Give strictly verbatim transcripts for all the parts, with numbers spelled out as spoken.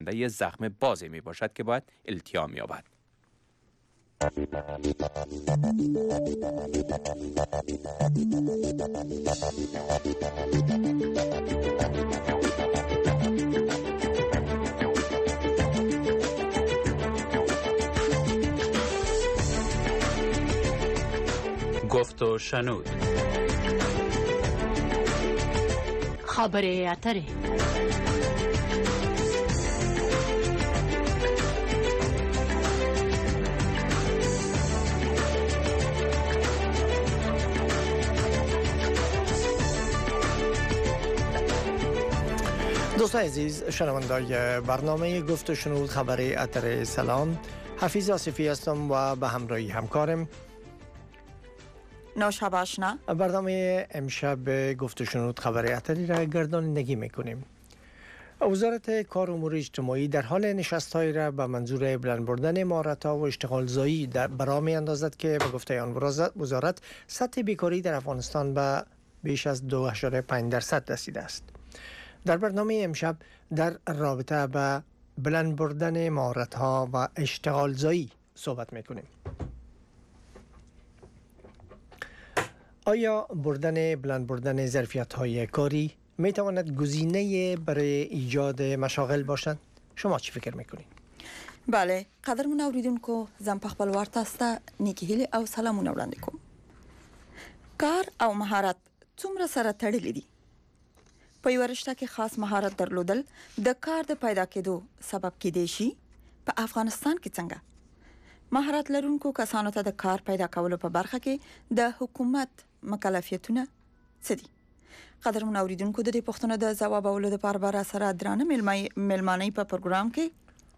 یه زخم بازی می باشد که باید التیام یابد. گفت و شنود. خبر اتری. دوستان عزیز، شنوندگان برنامه گفت و شنود خبر اتر سلام، حفیظ آصفی هستم و به همراهی همکارم نوشابه آشنا. برنامه امشب گفت و شنود خبر اتری را گردانندگی میکنیم. وزارت کار و امور اجتماعی در حال نشست‌هایی را به منظور بلند بردن مهارت‌ها و اشتغال زایی برآ می‌اندازد که به گفته آن وزارت سطح بیکاری در افغانستان به بیش از دو ممیز پنج درصد رسیده است. در برنامه امشب در رابطه با بلند بردن مهارت‌ها و اشتغال زایی صحبت می‌کنیم. آیا بردن بلند بردن ظرفیت‌های کاری می‌تواند گزینه برای ایجاد مشاغل باشد؟ شما چی فکر می‌کنید؟ بله، قدرمن اوریدونکو زم په خپل ورتاسته نیکی هیله او سلامونه وړاندې کوم. کار او مهارت څومره سره تړلي دي؟ په یو رشته کې خاص مهارت درلودل د کار د پیدا کېدو سبب کېدای شي. په افغانستان کې څنګه مهارت لرونکو کسانو ته د کار پیدا کولو په برخه کې د حکومت مکلفیتونه څه دي؟ قدرمن اوریدونکو د دې پوښتنو د ځوابولو لپاره بر سره درانه ملمانۍ په پروګرام کې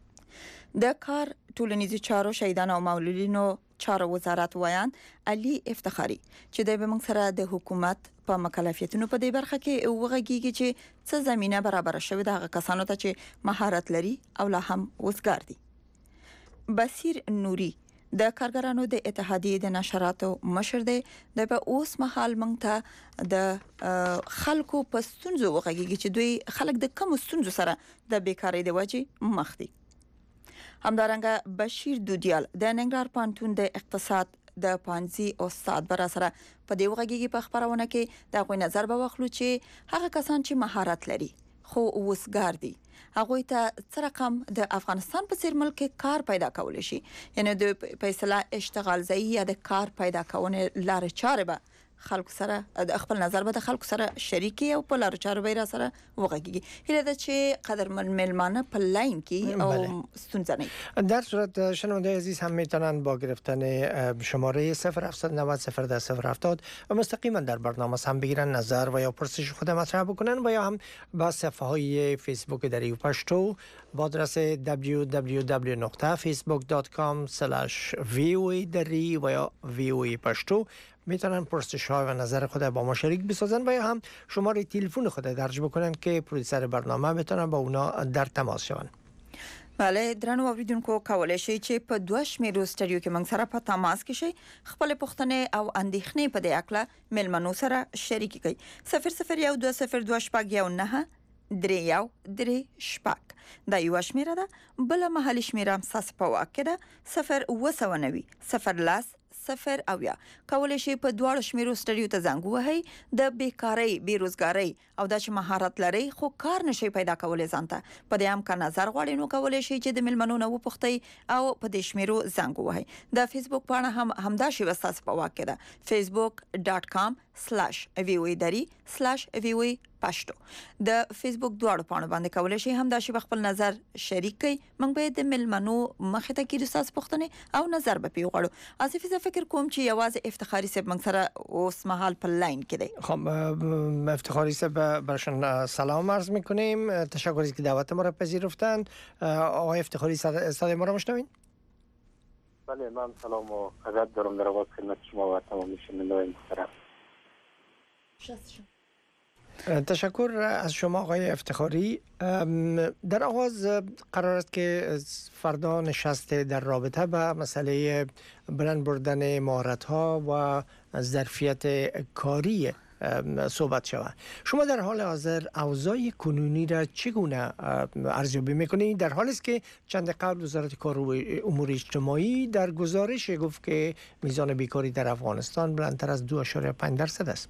د کار ټولنیزو چارو شهیدان او معلولینو چارو وزارت وایان علي افتخاری چې د به موږ سره د حکومت په مکلفیتونو په دې برخه کې وغږیږي چې څه زمينه برابر شوه د هغه کسانو ته چې مهارت لري او لا هم وزګار دي. بصیر نوري د کارګرانو د اتحادیې د نشراتو مشر دی. د په اوس مهال موږ ته د خلکو په ستونزو وغږیږي چې دوی خلک د کوم ستونزو سره د بیکاری د وجې مخ دي. همدارنګه بشیر دودیال د ننګرهار پوهنتون د اقتصاد د پانزي استاد بر سره په دی وغږیږي په خبرونه کې د غوښنه نظر به واخلو چې هغه کسان چې مهارت لري خو وسګار دي هغه ته څه رقم د افغانستان په څیر ملک کار پیدا کول شي، یعنی د پیسې اشتغال زئی یا د کار پیدا کونه لار چاره به خلکو سره د خپل نظر به د خلکو سره شریکي او په لار چاره به را سره وغږیږي. هله د چې قدرمن ملمانه په لاین کې او ستونزه نه. در صورت شنونده عزیز هم میتونن با گرفتن شماره صفر هفت نه صفر صفر ده صفر هفتاد و مستقیما در برنامه هم بگیرن نظر و یا پرسش خود مطرح بکنن و یا هم با صفحه های فیسبوک دری پشتو با آدرس دبلیو دبلیو دبلیو دات فیسبوک دات کام اسلش وی او ای دری و یا وی او ای پشتو میتونن پرسش ها و نظر خود با ما شریک بسازن و یا هم شماره تلفن خود درج بکنن که پرودوسر برنامه بتونن با اونا در تماس شون. بله، درنو اوریدونکو کولای شي چې په دوه شمیرو سټډیو کې موږ سره په تماس کې شي، خپل پوښتنې او اندېښنې په دې اړه ملمنو سره شریک کړئ. صفر صفر یو دوه صفر دوه شپږ یو نه درې یو درې شپږ دا یو شمیره ده. بل محلي شمیره هم ساس په واکه ده صفر اوه سوه نوي صفر لاس صفر او یا. کولای شي په دواړو شمیرو سټډیو ته زنګ وهئ د بیکاری بیروزګاری او د مهارت لري خو کار نشي پیدا کولای ځانته په دې هم کا نظر غواړي نو کولای شي چې د ملمنو نو پختي او په دې شمیرو زنګ وهئ. د فیسبوک پاڼه هم همدا شی وساس په واکه ده facebook dot com slash voidari slash voi پښتو. د فیسبوک دواړو پاڼو باندې کولای شي هم دا شی خپل نظر شریک کړئ. موږ به د ملمنو مخه ته کې رساس پختنه او نظر به پیغړو. اسفه زه فکر کوم چې یوازې افتخاری صاحب موږ سره اوس مهال په لاین کې دی. خب افتخاری صاحب برشون سلام عرض میکنیم. تشکر از که دعوت ما را پذیرفتند. آقای افتخاری صدای ما را میشنوین؟ بله، من سلام و ادب دارم در آغاز خدمت شما و تمام شنوندگان محترم. تشکر از شما آقای افتخاری. در آغاز قرار است که فردا نشست در رابطه با مسئله بلند بردن مهارت‌ها و ظرفیت کاری صحبت شود. شما در حال حاضر اوضاع کنونی را چگونه ارزیابی میکنید در حالی است که چند قبل وزارت کار و امور اجتماعی در گزارش گفت که میزان بیکاری در افغانستان بلندتر از دو ممیز پنج درصد است؟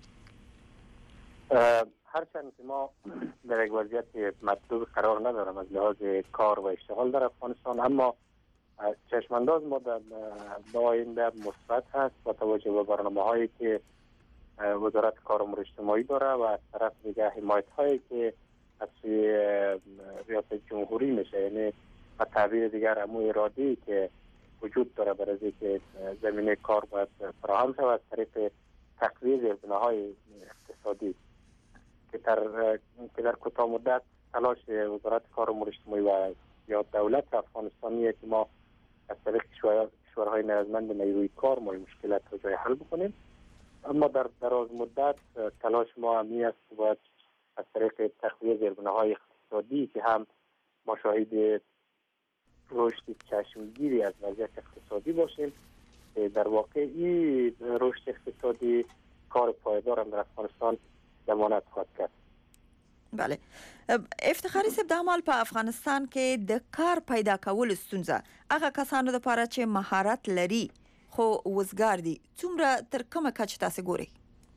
هرچند که ما در یک وضعیت مطلوب قرار ندارم از لحاظ کار و اشتغال در افغانستان، اما چشمانداز ما در آینده مثبت هست با توجه به برنامه هایی که وزارت کار و امور اجتماعی داره و از طرف دیگه حمایت هایی که از سوی ریاست جمهوری میشه، یعنی به تعبیر دیگر امو ارادی که وجود داره برای اینکه زمینه کار باید فراهم شود از طریق تقویه زیربناهای اقتصادی که در که در کوتاه مدت تلاش وزارت کار و امور اجتماعی و یا دولت افغانستانیه که ما از طریق کشورهای نیازمند نیروی کار ما مشکلات رو جای حل بکنیم. اما در دراز مدت تلاش ما همی است که باید از طریق تقویه زیربناهای اقتصادی که هم ما شاهد رشد چشمگیری از وضعیت اقتصادی باشیم، در واقع این رشد اقتصادی کار پایدار هم در افغانستان ضمانت خواهد کرد. بله، افتخاری صاحب، د عمل په افغانستان کې د کار پیدا کول ستونزه هغه کسانو لپاره چې مهارت لري خو وزګار دي څومره تر کومه کچه تاسو ګوري؟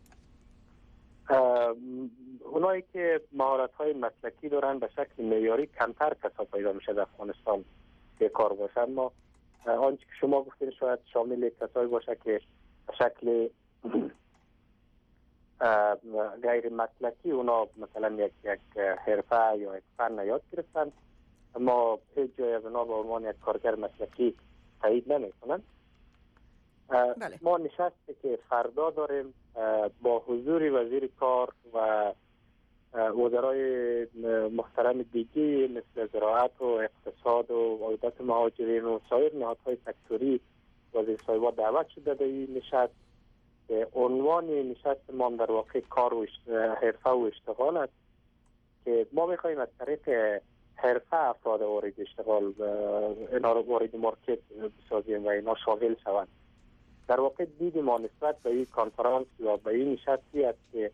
اونایی که مهارت های مسلکی دارن به شکل معیاری کمتر کسا پیدا میشه در افغانستان که کار باشن. ما آنچه که شما گفتین شاید شامل کسایی باشه که به شکل غیر مسلکی اونا مثلا یک یک حرفه یا یک فن یاد گرفتن، اما هیچ جای از اونا به عنوان یک کارگر مسلکی تایید نمیکنن. بله. ما نشستی که فردا داریم با حضور وزیر کار و وزرای محترم دیگه مثل زراعت و اقتصاد و عودت مهاجرین و سایر نهادهای سکتوری وزیر صاحبا دعوت شده در این نشست. عنوان نشست ما در واقع کار و حرفه و اشتغال است که ما میخواییم از طریق حرفه افراد وارد اشتغال اینا رو وارد مارکت بسازیم و اینا شاغل شوند. در واقع دید ما نسبت به این کنفرانس یا به این نشستی است که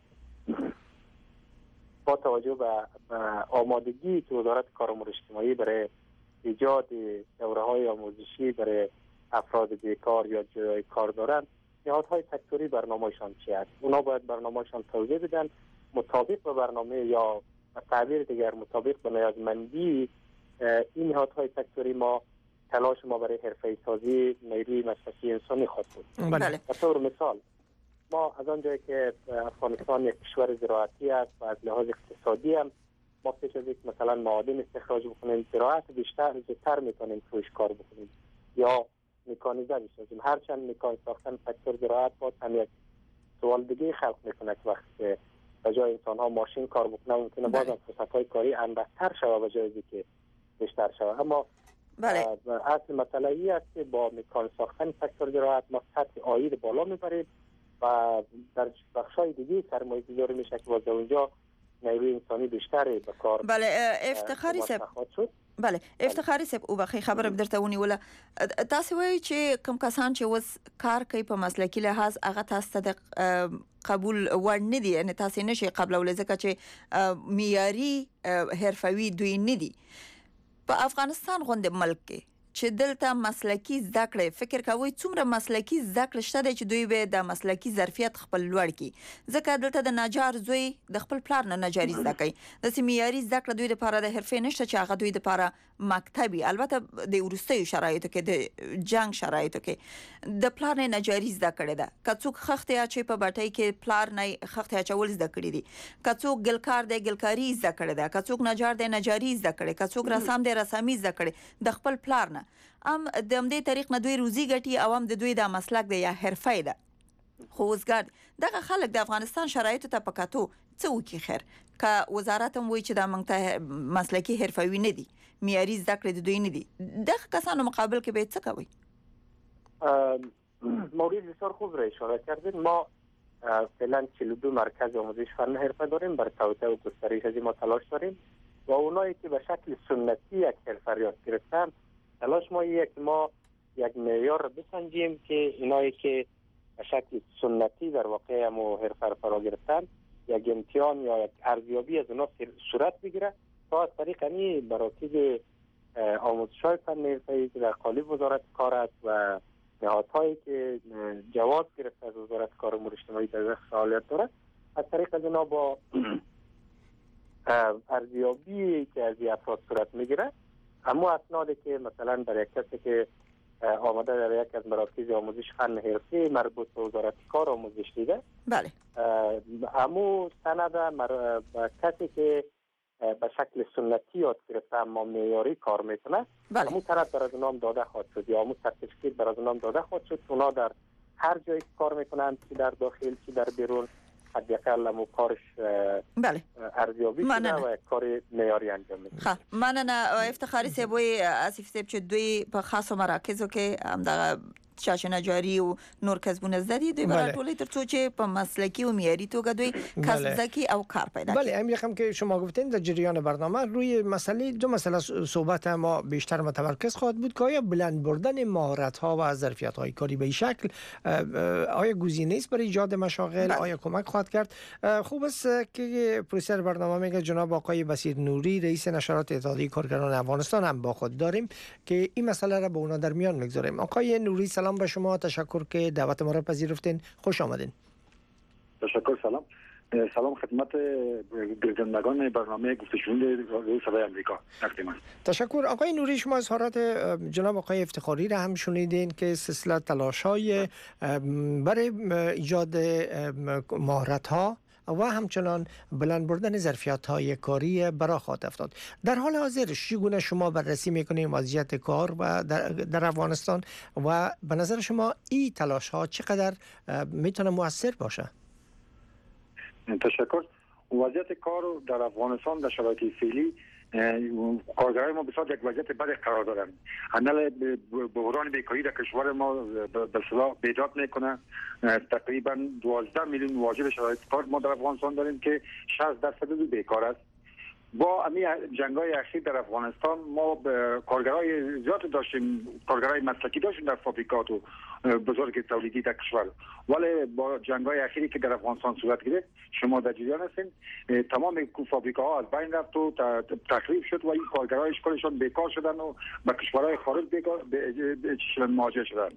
با توجه به آمادگی که وزارت کار و امور اجتماعی برای ایجاد دوره‌های آموزشی برای افراد بیکار یا جای کار دارند، نهادهای سکتوری برنامه‌شان چی است؟ اونا باید برنامه‌شان توضیح بدن مطابق به برنامه یا تعبیر دیگر مطابق به نیازمندی این نهادهای سکتوری. ما تلاش ما برای حرفه‌ای سازی نیروی مسلکی انسانی خواهد بود. بله. به طور مثال ما از آنجایی که افغانستان یک کشور زراعتی است و از لحاظ اقتصادی هم ما پیش از یک مثلا معادن استخراج بکنیم، زراعت بیشتر زودتر میتونیم توش کار بکنیم یا مکانیزه بسازیم. هرچند مکان ساختن سکتور زراعت باز هم یک سوال دیگه خلق میکنه که وقتی که به جای انسان ها ماشین کار بکنه ممکنه باز هم فرصت های کاری اندکتر شود به جای که بیشتر شود. اما بله. اصل مسئله ای است که با مکان ساختن سکتور زراعت ما سطح عاید بالا میبریم و در بخشای دیگه سرمایه گذاری میشه که باز اونجا نیروی انسانی بیشتری به کار. بله افتخاری صاحب. بله افتخاری صاحب او بخی خبره درته ونیوله. تاسو وایي چې کوم کسان چې وس کار کوي په مسلکی لحاظ هغه تاسو ته قبول ور نه دي، یعنی تاسو نشي قبول ځکه چې معیاري حرفوي دوی نه دي. په افغانستان غونډه ملک کې چې دلته مسلکی زده کړې فکر کوي څومره مسلکی زده کړې شته چې دوی به د مسلکی ظرفیت خپل لوړ کړي، ځکه دلته د نجار زوی د خپل پلار نه نجاری زده کوي. د سیمیاري زده کړې دوی لپاره د حرفې نشته چې هغه دوی لپاره مکتبي، البته د ورستیو شرایطو کې د جنگ شرایطو کې د پلار نه نجاری زده کړې ده. کڅوک خخته اچي په بټۍ کې پلار نه خخته اچول زده کړې دي، کڅوک ګلکار د ګلکاری زده کړې ده، کڅوک نجار د نجاری زده کړې، کڅوک رسام د رسامي زده کړې د خپل پلار نه. ام د همدې طریق نه دوی روزي ګټي او هم د دوی د مسلک د یا حرفه ده. خو وزګار دغه خلک د افغانستان شرایطو ته پکاتو څه وکړي خیر که وزارت هم وایي چې دا موږ ته مسلکي حرفوي نه دي، معیاري زده کړې د دوی نه دي، دغه کسانو مقابل کې به څه کوئ؟ مورد بسیار خوب را اشاره کردید. ما فعلا چهل و دو مرکز آموزش فن حرفه داریم، برای توسعه و گسترش از ما تلاش داریم و اونایی که به شکل سنتی یک حرفه یاد گرفتن تلاش ما یک ما یک معیار بسنجیم که اینایی که به شکل سنتی در واقع امو حرفه فرا گرفتن یک امتحان یا یک ارزیابی از اونا صورت بگیره تا از طریق این مراکز آموزش‌های فن حرفه‌ای که در قالب وزارت کار است و نهادهایی که جواز گرفته از وزارت کار و امور اجتماعی در فعالیت دارد از طریق از اونا با ارزیابی که از افراد صورت میگیره اما اسنادی که مثلا در یک کسی که آمده در یک از مراکز آموزش فن حرفه‌ای مربوط به وزارت کار آموزش دیده بله امو سند مر... کسی که به شکل سنتی یاد گرفته اما معیاری کار میکنه بله. امو طرف بر از نام داده خواهد شد یا امو سرتیفیکیت بر از نام داده خواهد شد. اونا در هر جایی کار میکنن چی در داخل چی در بیرون حداقل امو کارش بله ارزیابی شده و کار معیاری انجام میده. خب مننه افتخاری سیبوی اسیف سیب چې دوی په خاصو مراکزو کې همدغه شاشه جاری او نور کسبونه زدي دوی برای ټولې ترڅو چې په مسلکی او معیاري توګه دوی کسب زکی او کار پیدا بله همین رقم که شما گفتین در جریان برنامه روی مسئله دو مسئله صحبت ما بیشتر متمرکز خواهد بود که آیا بلند بردن مهارت ها و ظرفیت های کاری به این شکل آیا گزینه است برای ایجاد مشاغل آیا کمک خواهد کرد. خوب است که پروسر برنامه میگه جناب آقای بصیر نوری رئیس نشرات اتحادیه کارگران افغانستان هم با خود داریم که این مسئله را به اونا در میان میگذاریم. آقای نوری سلام به شما، تشکر که دعوت ما را پذیرفتین، خوش آمدین. تشکر. سلام سلام خدمت گردندگان برنامه گفتگوی رادیو صدای آمریکا. تشکر. آقای نوری شما اظهارات جناب آقای افتخاری را هم شنیدین که سلسله تلاش‌های برای ایجاد مهارت‌ها و همچنان بلند بردن ظرفیت‌های کاری برای خواهد افتاد. در حال حاضر چگونه شما بررسی می‌کنید وضعیت کار و در, در افغانستان و به نظر شما این تلاش‌ها چقدر میتونه مؤثر باشه؟ تشکر. وضعیت کار در افغانستان در شرایط فعلی کارگرای ما بسیار یک وضعیت بد قرار دارند. عمل بحران بیکاری در کشور ما به اصطلاح بیداد میکنه. تقریبا دوازده میلیون واجد شرایط کار ما در افغانستان داریم که شصت درصد بیکار است. با امی جنگ‌های اخیر در افغانستان ما کارگرای زیاد داشتیم، کارگرای مسلکی داشتیم در فابریکات و بزرگ تولیدی در کشور، ولی با جنگ‌های اخیری که در افغانستان صورت گرفت شما در جریان هستین تمام فابریکاها از بین رفت و تخریب شد و این کارگرای اشکالشان بیکار شدن و به کشورهای خارج بیکار مهاجر شدن.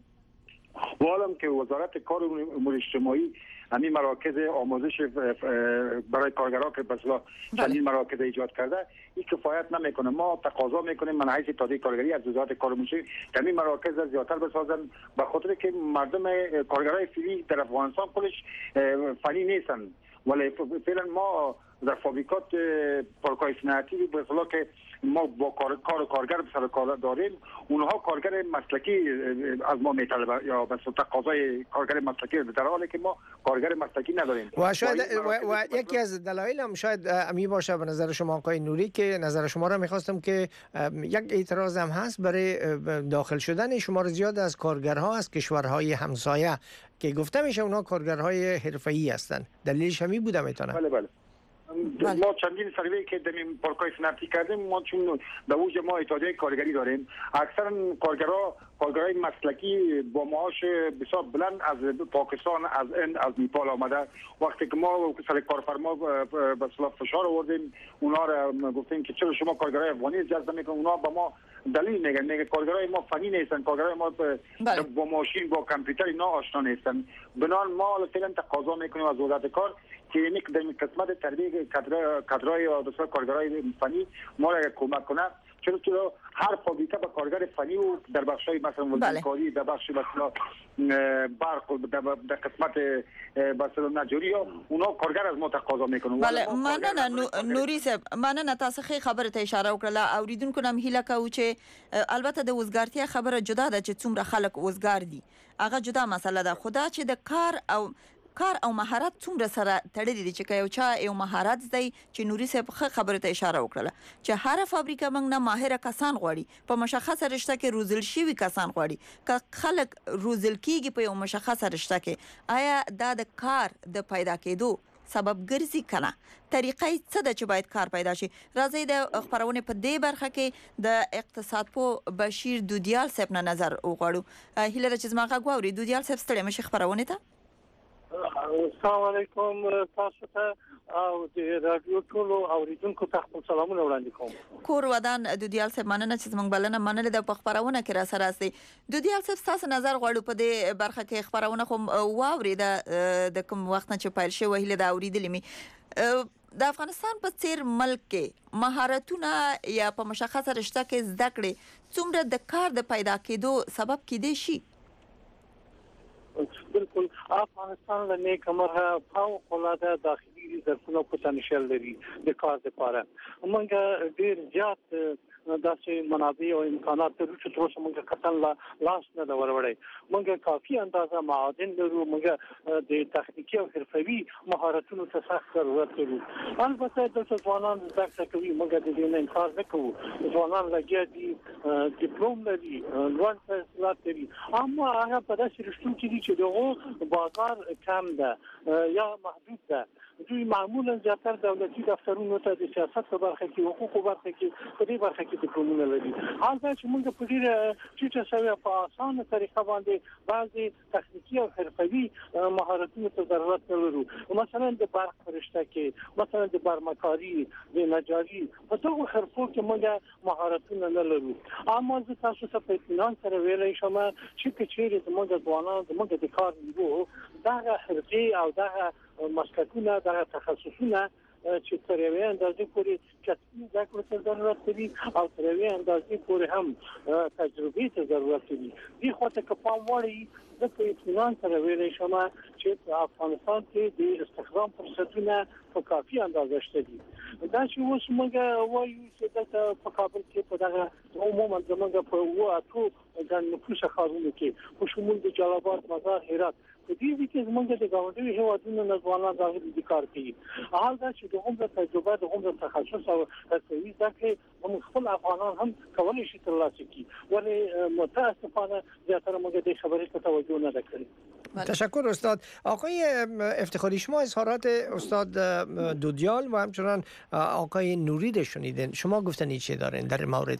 و حالا که وزارت کار و امور اجتماعی همین مراکز آموزش برای کارگران که مثلا چندین مراکز ایجاد کرده این کفایت نمیکنه. ما تقاضا میکنیم من حیث اتحادیه کارگری از وزارت کار و امور همین مراکز زیادتر بسازن به خاطر که مردم کارگرای فعلی در افغانستان خودش فنی نیستن، ولی فعلا ما در فابریکات پارک‌های صنعتی به اصطلاح که ما با کار کار کارگر سر کار داریم اونها کارگر مسلکی از ما میطلبه یا به تقاضای کارگر مسلکی در حالی که ما کارگر مسلکی نداریم و شاید و, و یکی از دلایل هم شاید امی باشه به نظر شما آقای نوری که نظر شما را میخواستم که یک اعتراض هم هست برای داخل شدن شمار زیاد از کارگرها از کشورهای همسایه که گفته میشه اونها کارگرهای حرفه‌ای هستند. دلیلش همین بوده میتونه. بله بله. ما چندین سروی که در این پارک‌های صنعتی کردیم ما چون در اوج ما اتحادیه کارگری داریم اکثرا کارگرها کارگرای مسلکی با معاش بسیار بلند از پاکستان از هند از نیپال آمده. وقتی که ما سر کارفرما به اصطلاح فشار آوردیم اونا را گفتیم که چرا شما کارگرای افغانی جذب نمیکنید، اونا با ما دلیل میگن میگه کارگرای ما فنی نیستن، کارگرای ما با ماشین با کامپیوتر اینا آشنا نیستن. بنابراین ما فعلا تقاضا میکنیم از وزارت کار که یک در قسمت تربیت کادرای و بسیار کارگرای فنی ما را کمک کنه، چرا چرا هر فابریکه با کارگر فنی و در بخشای مثلا وزنکاری در بخش مثلا برق در قسمت مثلا نجاری اونا کارگر از ما تقاضا میکنن. بله مننه نوری صاحب، مننه تاسو خې خبره ته اشاره وکړه. اوریدونکو نم هیله کوي چې البته د وزګارتیا خبره جدا ده چې څومره خلک وزګار دي هغه جدا مسله ده، خدا چې د کار او کار او مهارت څومره سره تړلي دي چې یو چا یو مهارت زده چې نوري صاحب خبره ته اشاره وکړه چې هر فابریکه موږ نه ماهر کسان غواړي په مشخصه رشته کې روزل شوی کسان غواړي که خلک روزل کیږي په یو مشخصه رشته کې آیا دا د کار د پیدا کېدو سبب ګرځي کنه طریقې څه د چې باید کار پیدا شي. راځي د خبرونه په دې برخه کې د اقتصاد په بشیر دودیال صاحب نه نظر وغواړو. هیله چې زما غږ واوري. دودیال صاحب ستړي مشه خبرونه ته. السلام علیکم تاسو ته او د رادیو ټولو اوریدونکو ته خپل سلامونه وړاندې کوم. کور ودان دودیال صاحب مننه چې زموږ بلنه منلې د خبرونه کې را سره سي. دودیال صاحب تاسو نظر غواړو په دې برخه کې خبرونه خو واوري د کوم وخت نه چې پیل شوی هله د اوریدلې می د افغانستان په څیر ملک کې مهارتونه یا په مشخصه رشته کې زده کړې څومره د کار د پیدا کېدو سبب کېدې شي؟ بالکل افغانستان له نیک مرغه فوق العاده داخلي ظرفونو پوتنشل لري د کار لپاره. موږ ډیر زیات داسې منابع او امکانات لرو چې تر اوسه موږ کتل لاس نه دا وروړي. موږ کافي اندازه معادن لرو. موږ د تخنیکی او حرفوي مهارتونو ته سخت ضرورت لرو. البته د ځوانان زده کوي. موږ د دې نه انکار نه کوو. ځوانان لګیا دي ډیپلوم لري لوړ تحصیلات لري اما هغه په داسې رشتو کې دي چې دغه بازار کم ده یا محدود ده. دوی معمولا زیاتره دولتي دفترونو ته د سیاست په برخه کې حقوق په برخه کې په دې برخه کې ډیپلومونه لري. حالته چې موږ په ډیره چټه سوي په اسانه طریقه باندې بعضي تخنیکی او حرفوي مهارتونو ته ضرورت لرو. مثلا د برق رشته کې مثلا د برمکاری د نجاري په ټولو حرفو کې موږ مهارتونه نه لرو. اما زه تاسو ته په اطمینان سره ویلای شم چې کچېرې زموږ ځوانان زموږ د کار نیو دا حرفي او دا مسلکونه دا تخصصونه چې تر یوې اندازې پورې کسبي زده کړو ته ضرورت لري او تر یوې اندازې پورې هم تجربې ته ضرورت لري. دې خواته که پام وړي زه په اطمینان سره ویلی شم چې په افغانستان کې د استخدام فرصتونه په کافي اندازه شته دي. دا چې اوس موږ وایو چې دلته په کابل کې په دغه عموما زموږ په اووه اتو د نفوسه ښارونو کې په شمول د جلال آباد مزار هرات په دې کې زموږ د ګاونډي هیوادونو نه ځوانان راغلي دي کار کوي. حال دا چې د عمر تجربه د عمر تخصص او تسوي ځکه هم خپل افغانان هم کولای شي ترلاسه کړي ولی متاسفانه زیاتره موږ د خبرې ته توجه نه کړی. تشکر استاد. آقای افتخاری شما اظهارات استاد دودیال و همچنان آقای نوری شنیدین. شما گفتنی چی دارین در مورد؟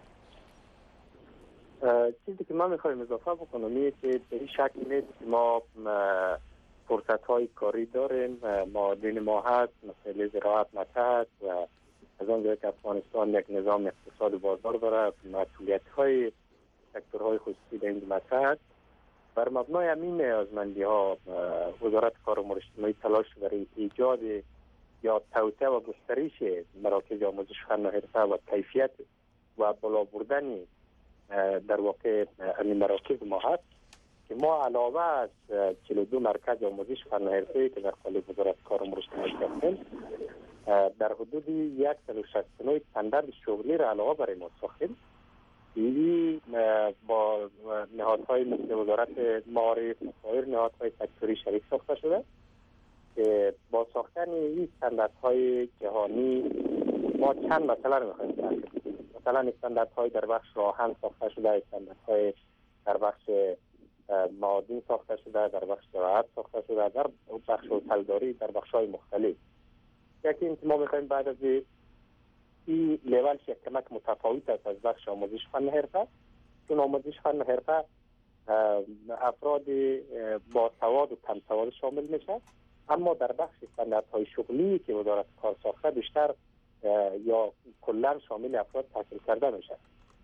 چیزی که ما میخوایم اضافه بکنم اینه که به این شکل نیست ما فرصت های کاری داریم. معادن ما هست، مسئله زراعت مطرح هست و از آنجایی که افغانستان یک نظام اقتصاد بازار داره مسئولیت های سکتورهای خصوصی در این مطرح هست. بر مبنای همین نیازمندی ها وزارت کار و امور اجتماعی تلاش برای ایجاد یا توسعه و گسترش مراکز آموزش فن و حرفه و کیفیت و بالا بردن در واقع این مراکز ما هست که ما علاوه از چهل و دو مرکز آموزش فن و حرفه که در قالب وزارت کار و امور اجتماعی هستیم در حدود صد و شصت و نه استاندارد شغلی را علاوه برای ما ساختیم. این با نهادهای مثل وزارت معارف و سایر نهادهای سکتوری شریک ساخته شده که با ساختن این استانداردهای جهانی ما چند مسئله رو می‌خوایم تعریف کنیم. مثلا استانداردهای در بخش راهن ساخته شده، استانداردهای در بخش معادن ساخته شده، در بخش زراعت ساخته شده، در بخش هتلداری، در بخش‌های مختلف. یکی این که ما می‌خوایم بعد از این لیولش یک کمک متفاوت است از بخش آموزش فن و حرفه، چون آموزش فن و حرفه افراد با سواد و کم سواد شامل میشه، اما در بخش استانداردهای شغلی که وزارت کار ساخته بیشتر یا کلا شامل افراد تحصیل کرده میشه.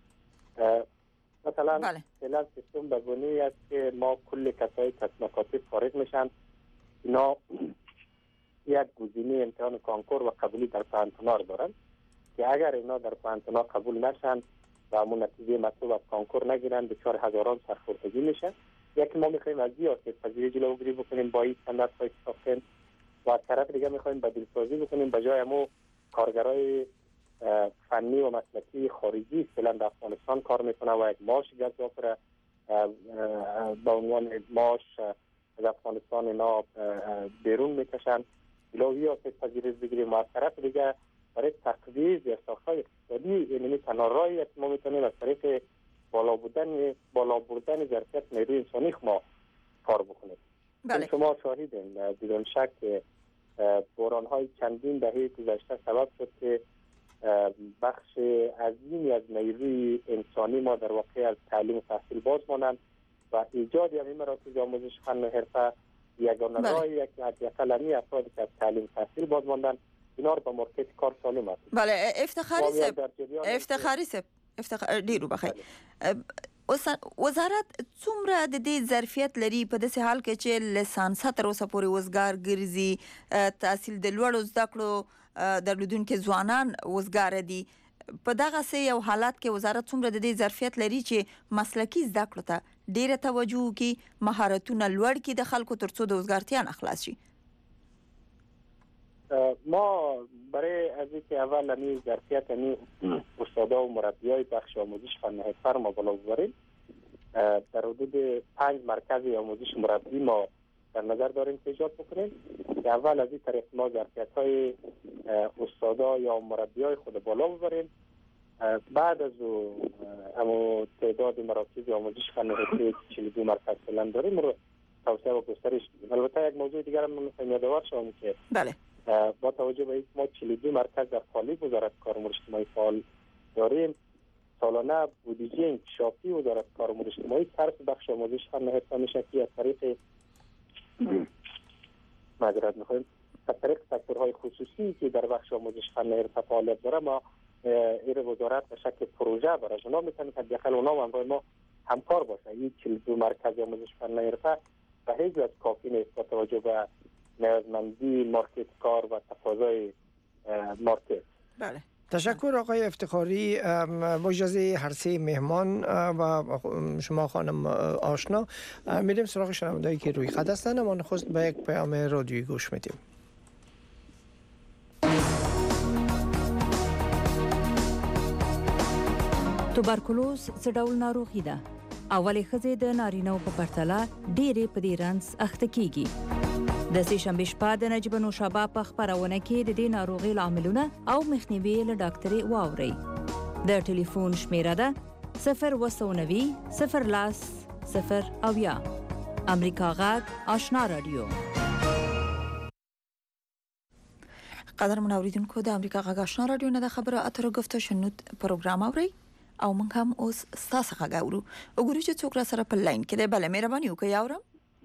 مثلا فعلا سیستم به گونه‌ای است که ما کل کسایی که از مکاتب فارغ میشن اینا یک گزینه امتحان کانکور و قبولی در پانتونا دارن که اگر اینا در پانتونا قبول نشن و همون نتیجه مطلوب از کانکور نگیرن دچار هزاران سرخوردگی میشه. یکی ما میخوایم از این آسیب پذیری جلوگیری بکنیم با این استانداردهای ساختن و از طرف دیگه میخوایم بدیلسازی بکنیم به جای همون کارگرای فنی و مسلکی خارجی فعلا در افغانستان کار میکنه و یک معاش گزاف را با عنوان معاش از افغانستان اینا بیرون میکشن. علاوه آسیب پذیری بگیریم و از طرف دیگه برای تقویض یا ساخت‌های اقتصادی یعنی تنها راهی است ما میتونیم از طریق بالا بردن بالا بردن ظرفیت نیروی انسانی ما کار بکنیم. بله. شما شاهدین بدون شک بحران های چندین دهه گذشته سبب شد که بخش عظیمی از نیروی انسانی ما در واقع از تعلیم و تحصیل باز مانند و ایجاد همین مراکز آموزش فن و حرفه یگانه راهی یک حداقل همین افرادی که از تعلیم و تحصیل باز ماندن اینا رو به مارکت کار سالم است. بله افتخاری سب افتخاری سب افتخار ډیرو بخیر. وزارت څومره د دې ظرفیت لري په داسې حال کې چې لیسانس تر اوسه پورې وزګار ګرځي، تحصیل د لوړو زده کړو درلودونکي ځوانان وزګار دي، په دغه سه یو حالت کې وزارت څومره د دې ظرفیت لري چې مسلکی زده کړو ته ډیره توجه وکړي، مهارتونه لوړ کړي د خلکو ترڅو د وزګارتیا نه خلاص شي؟ ما برای از اینکه اول همی ظرفیت همی استادا و مربیای بخش آموزش فن حرفه ما بالا ببریم، در حدود پنج مرکز آموزش مربی ما در نظر داریم که ایجاد بکنیم که اول از این طریق ما ظرفیت های استادا یا مربیای خود بالا ببریم. بعد از اما تعداد مراکز آموزش فن حرفه چهل و دو مرکز فعلا داریم رو توسعه و گسترش بدیم. البته یک موضوع دیگر هم من یادآور شوم که بله با توجه به اینکه ما چهل و دو مرکز در قالب وزارت کار امور اجتماعی فعال داریم، سالانه بودجه انکشافی وزارت کار امور اجتماعی صرف بخش آموزش فن حرفه میشه که از طریق معذرت میخوایم از طریق سکتورهای خصوصی که در بخش آموزش فن حرفه فعالیت داره ما این وزارت به شکل پروژه برای اونا میتونه که داخل اونا همراه ما همکار باشه. این چهل و دو مرکز آموزش فن حرفه به هیچ وجه کافی نیست با توجه به نیازمندی مارکت کار و تقاضای مارکت. بله. تشکر آقای افتخاری. با اجازه هر سه مهمان و شما خانم آشنا میریم سراغ شنوندهایی که روی خط هستند. ما نخست به یک پیام رادیویی گوش میدیم. توبرکلوز څه ډول ناروغي ده؟ اولې ښځې د نارینه‌و په پرتله ډېرې په دې رنځ اخته کیږي. د سې شنبې شپه د نجیب نوشابه په خپرونه کې د دې ناروغۍ لاملونه او مخنیوي له ډاکټرې واورئ. د ټلیفون شمیره ده صفر اوه سوه نوي صفر لاس صفر اویا. امریکا غږ آشنا رادیو. قدرمن اوریدونکو د امریکا غږ آشنا رادیو نه د خبرو اترو گفتگو شنود پروګرام اورئ او موږ هم اوس ستاسو غږ اورو. وګورئ چې څوک را سره په لاین کې دی. بله مهرباني وکړئ اورم.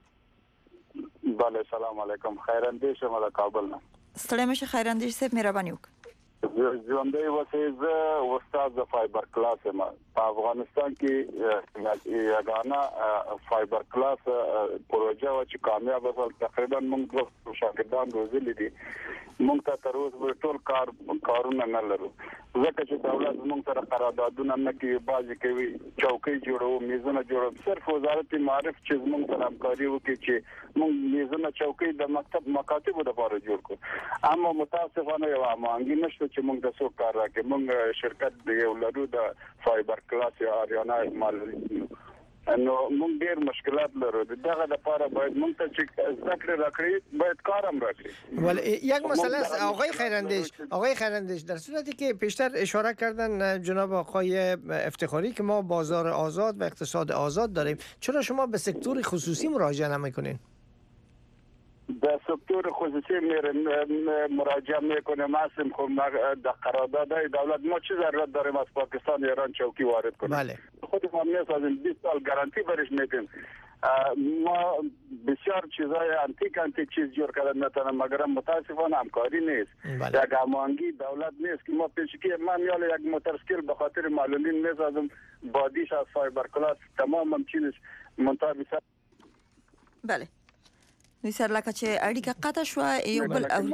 بله سلام علیکم. خیراندیش ما د کابل نه. ستړی مشه خیراندیش صاحب مهرباني وکړئ. ژوندی اوسئ. زه استاد د فایبر کلاس یم. په افغانستان کې یګانه فایبر کلاس پروژه و چې کامیاب وسل. تقریبا موږ شاګردان روزلي دي. موږ ته تر اوسه ټول کار کارونه نه لرو ځکه چې دولت موږ سره قراردادونه نه کوي. بعضې کوي چوکۍ جوړو، میزونه جوړو. صرف وزارت معارف چې موږ سره همکاري وکړي چې موږ میزونه چوکۍ د مکتب مکاتبو لپاره جوړ کړو. اما متاسفانه یو هماهنګي نشته چې موږ د څوک کار راکړي. موږ شرکت یو لرو د فایبر کلاس یا آریانا مال نو موږ ډېر مشکلات لرو. دغه لپاره باید موږ ته چې ذکر راکړي باید کار هم راکړي. ولی یک مسئله است آقای خیراندیش آقای خیراندیش در صورتی که پیشتر اشاره کردن جناب آقای افتخاری که ما بازار آزاد و اقتصاد آزاد داریم، چرا شما به سکتور خصوصی مراجعه نمیکنین؟ در سکتور خصوصی مراجعه میکنیم. اصلا خب در قراردادهای دولت ما چه ضرورت داریم از پاکستان ایران چوکی وارد کنیم؟ بله. خود ما میسازیم بیست سال گارانتی برش میدیم. ما بسیار چیزای انتیک انتیک چیز جور کردن نتونم مگر متاسفانه همکاری نیست. بله. یک هماهنگی دولت نیست که ما پیشکی من یال یک موتورسیکل به خاطر معلولین میسازم بادیش از فایبر کلاس تمام هم چیزش منطقه. بله. نوی سر لکه چه اړیکه قطع شوه یو بل او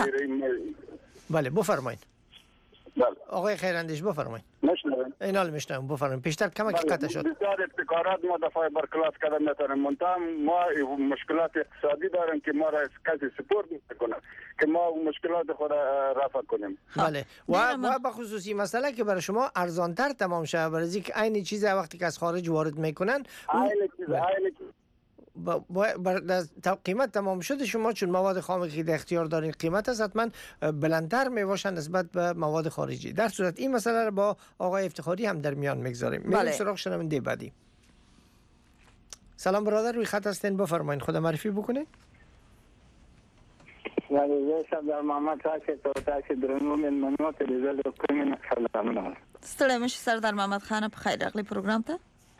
بله بفرمایید. بله آقای خیراندیش بفرمایید. مشنوم. اینال مشنوم بفرمایید. پیشتر کمک قطع شد. بسیار ابتکارات ما در فایبر کلاس کردن نتونیم. منتها ما مشکلات اقتصادی داریم که ما را کسی سپورت میکنه که ما مشکلات خود رفع کنیم. بله. و و به خصوصی مسئله که برای شما ارزانتر تمام شه برای اینکه عین چیز وقتی که از خارج وارد میکنن عین چیز عین با با قیمت تمام شده شما چون مواد خام که در اختیار دارین قیمت است حتما بلندتر میباشن نسبت به مواد خارجی. در صورت این مسئله رو با آقای افتخاری هم در میان میگذاریم. میریم سراغ شنونده بعدی. سلام برادر روی خط هستین بفرمایید خود معرفی بکنید. ولی سردار محمد تاسو ته تاسو درنو من منو تلویزیون کومه سلامونه ستړی مشه سردار محمد خان په خیر راغلی پروګرام ته.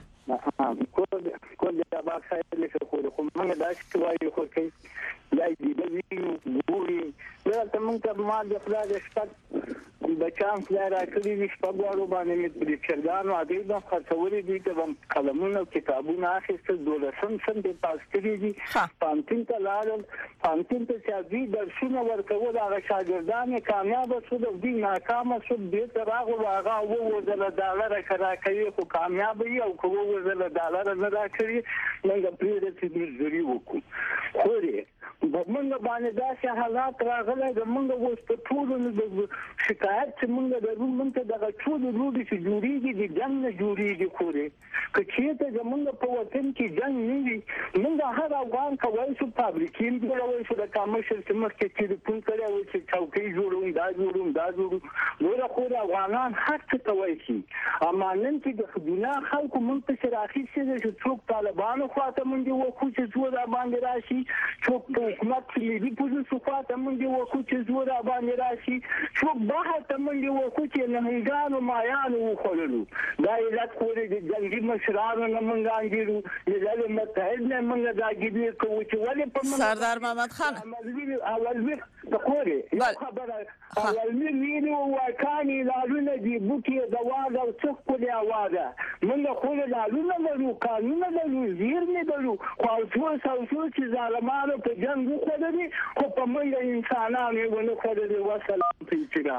کول کول دا با خیر له خو خو موږ دا چې وایو خو کې لای دی د ویو ګوري دا ته موږ ما د خپل شپږ بچان فلای راکړي دي شپږ ورو باندې مې د چرګانو عادي د خرڅولې دي ته قلمونه کتابونه اخیستل دولسم سم د پاس کړي دي پانتین ته لاړل پانتین ته چې دوی درسونه ورکول هغه شاګردان کامیاب شول او دوی ناکام شول دې ته راغلو هغه ووزل ډالر کرا کوي خو کامیاب وي او خو ووزل ډالر نه راکړي موږ پرې د مزدوري وکړو خو دې موږ باندې داسې حالات راغلي د موږ اوس په ټولو د شکایت چې موږ د موږ ته دغه ټول لوري چې جوړیږي د جنگ نه جوړیږي خوري که چېرته زموږ په وطن کې جنگ نه وي موږ هر افغان کولی شو فابریکې جوړولی شو د کامرشل چې مخکې ټلیفون کړی و چې چوکۍ جوړوم دا جوړوم دا جوړوم ګوره خو د افغانان هر څه کولی شي اما نن چې د ګناه خلکو موږ پسې راخیستې ده چې څوک طالبانو خواته موږ وکړو چې زور راباندې راشي څوک په حکومت ملي پولیسو خواته موږ وکړو چې زور راباندې راشي څوک بهر ته موږ وکړو چې نهنګانو مایانو وخوړلو دا علت خو د جنګي مشرانو نه موږ انګېرو ملل متحد نه موږ دا ګیدې کوو چې ولې په موږ سردار محمد خان اول تقولي يا خبر اول مين وكاني لالونه دي بوكي دواغ او څوک له اواده موږ خو لالونه لرو قانون لرو زیر نه لرو خو ټول څو چې ظالمانو په جنگ وکړي خو په موږ انسانانو ونه کړی وسلام پیچرا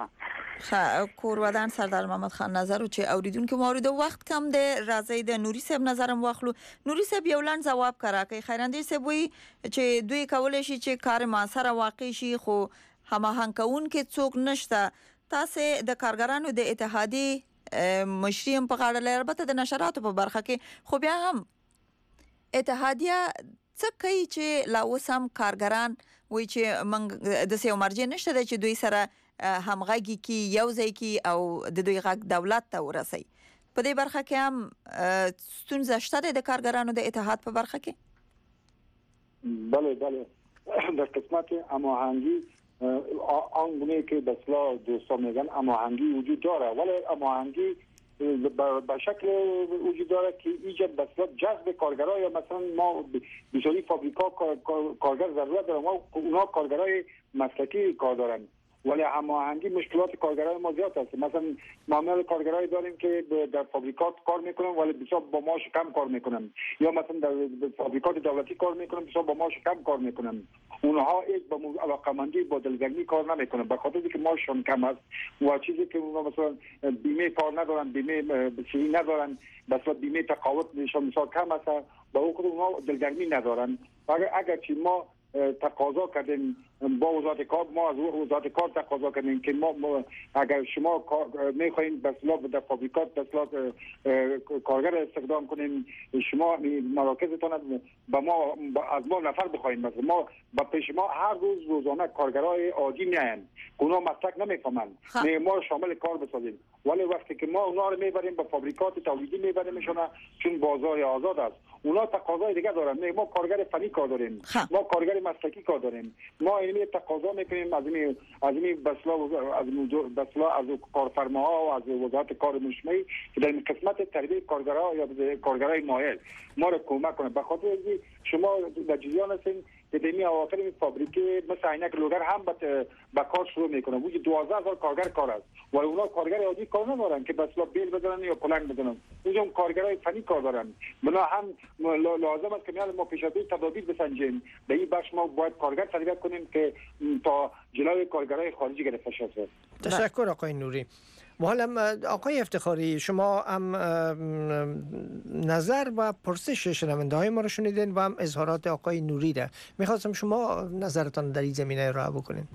کور ودان سردار محمد خان نظر چې اوریدونکو مورید وخت کم دی راځي د نوري صاحب نظرم واخلو. نوري صاحب یو لاند جواب کرا کوي خیراندې صاحب وي چې دوی کولای شي چې کار ما سره واقع شي خو هماهنګ کون کې څوک نشته. تاسو د کارګرانو د اتحادیې مشریم په غاړه لري البته د نشراتو په برخه کې خو بیا هم اتحادیه څه کوي چې لا اوس هم کارګران وایي چې موږ د سیو مرجع نشته چې دوی سره همغږي کی یو ځای کی او د دوی غږ دولت ته ورسي. په دې برخه کې هم ستونزه شته د کارګرانو د اتحاد په برخه کې. بله بله در قسمت هماهنگی آنگونه که به اصطلاح دوستان میگن هماهنگی وجود داره ولی هماهنگی به شکل وجود داره که ایجاد به اصطلاح جذب کارگرای یا مثلا ما بسیاری فابریکا کارگر ضرورت دارن و اونا کارگرای مسلکی کار دارن ولی هماهنگی مشکلات کارگرای ما زیاد است. مثلا معامل کارگرای داریم که در فابریکات کار میکنن ولی بسیار با معاش کم کار میکنن یا مثلا در فابریکات دولتی کار میکنن بسیار با معاش کم کار میکنن. اونها هیچ با علاقمندی با دلگرمی کار نمیکنن به خاطر اینکه معاششون کم است و چیزی که اونها مثلا بیمه کار ندارن بیمه بسیاری ندارن مثلا بیمه تقاعد نشون مثلا کم است با اونها دلگرمی ندارن. اگر اگر چی ما تقاضا کردیم با وزارت کار ما از وزارت کار تقاضا کردیم که ما, ما اگر شما میخواین به اصطلاح در فابریکات به اصطلاح کارگر استخدام کنین شما مراکزتان به ما از ما نفر بخواین مثلا ما با پیش ما هر روز روزانه کارگرای عادی میاین اونا مسلک نمیفهمن ما رو شامل کار بسازیم ولی وقتی که ما اونا رو میبریم به فابریکات تولیدی میبریمشون چون بازار آزاد است اونا تقاضای دیگه دارن ما کارگر فنی کار داریم ما کارگر مسلکی کار داریم ما اینمی تقاضا میکنیم از این از این بسلا از بسلا از کارفرماها و از وزارت کار مجتمعی که در قسمت تربیت کارگرها یا کارگرای مایل ما رو کمک کنه به خاطر اینکه شما در جریان هستین که دمی اواخر این فابریکه مثل عینک لوگر هم به کار شروع میکنه وجود دوازده هزار کارگر کار است ولی اونا کارگر عادی کار ندارن که بسلا بیل بزنن یا پلنگ بزنن اونجا کارگرای فنی کار دارن بنا هم لازم است که میاد ما پیش از این تدابیر بسنجیم به این بخش ما باید کارگر تربیت کنیم که تا جلوی کارگرای خارجی گرفته شود. تشکر آقای نوری. و حالا آقای افتخاری شما هم نظر و پرسش شنونده های ما رو شنیدین و هم اظهارات آقای نوری ده میخواستم شما نظرتان در این زمینه را بکنین.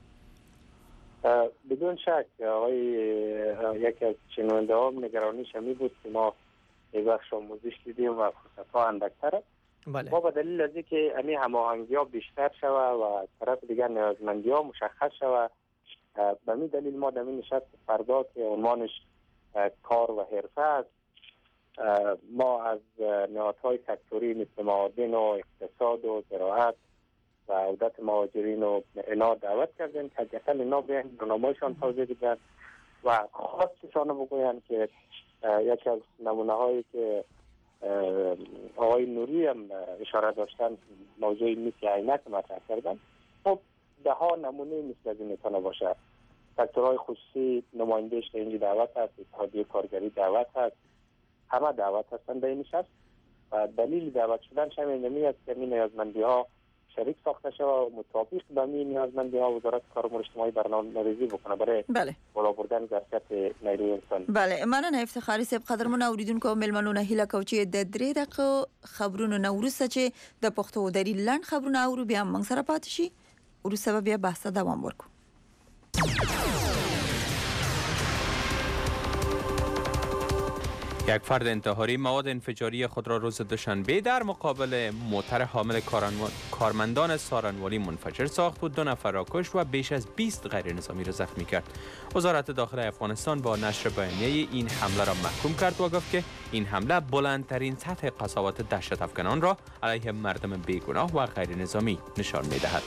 بدون شک آقای یکی از شنونده ها نگرانیش همی بود که ما یک بخش آموزش دیدیم و فرصت ها اندکتره. بله. ما به دلیل از اینکه امی هماهنگی ها بیشتر شوه و طرف دیگر نیازمندی ها مشخص شوه به می دلیل ما در این نشست فردا که عنوانش کار و حرفه است ما از نهادهای سکتوری مثل معادن و اقتصاد و زراعت و عودت مهاجرین و اینا دعوت کردیم که حداقل اینا بیان برنامه‌شان توضیح بدن و خواستشان بگوین که یکی از نمونه هایی که آقای نوری هم اشاره داشتن موضوعی مثل عینک مطرح کردن. خب ده ها نمونه مثل از این میتونه باشه. سکتورهای خصوصی نمایندهش اینجا دعوت هست، اتحادیه کارگری دعوت هست، همه دعوت هستن به این نشست و دلیل دعوت شدن همین است که این نیازمندی ها شریک ساخته شده و مطابق با این نیازمندی ها وزارت کار امور اجتماعی برنامه‌ریزی بکنه برای بله بالا بردن ظرفیت نیروی انسان. بله مننه افتخاری صاحب. قدرمن اوریدونکو ملمنونه هیله کو چې د درې دقیقو خبرونو نه وروسته چې د پښتو دري لاند خبرونه اورو بیا موږ سره پاتې شي وروسته بیا بحث دوام ورکړو. یک فرد انتحاری مواد انفجاری خود را روز دوشنبه در مقابل موتر حامل کارمندان سارنوالی منفجر ساخت و دو نفر را کشت و بیش از بیست غیر نظامی را زخمی کرد. وزارت داخله افغانستان با نشر بیانیه این حمله را محکوم کرد و گفت که این حمله بلندترین سطح قساوت دهشت افغانان را علیه مردم بیگناه و غیر نظامی نشان می‌دهد.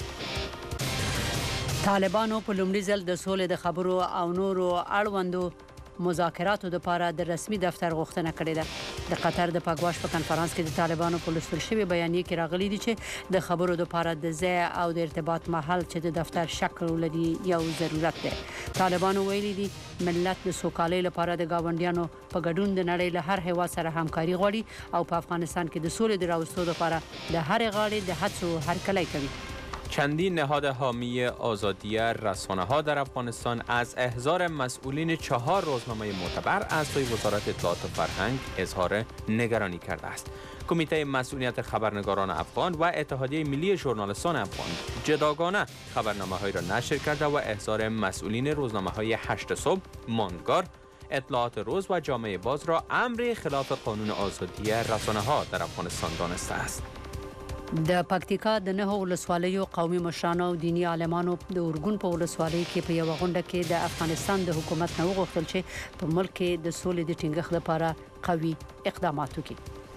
طالبانو په لومړي ځل د سولې د خبرو او نورو اړوندو مذاکراتو لپاره د رسمي دفتر غوښتنه کړې ده. د قطر د پاکواش په کنفرانس کې د طالبانو په لوستل شوې بیانیه کې راغلي دي چې د خبرو لپاره د ځای او د ارتباط محل چې د دفتر شکل ولري یو ضرورت دی. طالبانو ویلي دي ملت د سوکالۍ لپاره د گاونډیانو په ګډون د نړۍ له هر هیواد سره همکاري غواړي او په افغانستان کې د سولې د راوستلو لپاره د هر غاړې د هڅو هرکلی کوي. چندین نهاد حامی آزادی رسانه ها در افغانستان از احضار مسئولین چهار روزنامه معتبر از سوی وزارت اطلاعات و فرهنگ اظهار نگرانی کرده است. کمیته مسئولیت خبرنگاران افغان و اتحادیه ملی ژورنالیستان افغان جداگانه خبرنامه‌هایی را نشر کرده و احضار مسئولین روزنامه‌های هشت صبح، ماندگار، اطلاعات روز و جامعه باز را امری خلاف قانون آزادی رسانه ها در افغانستان دانسته است. د پکتیکا د نه ولسوالیو قومي مشرانو او دینی عالمانو د اورګون په ولسوالۍ کې په یو غونډه کې د افغانستان د حکومت نه وغوښتل چې په ملک کې د سولې د ټینګښت لپاره قوي اقدامات وکړي.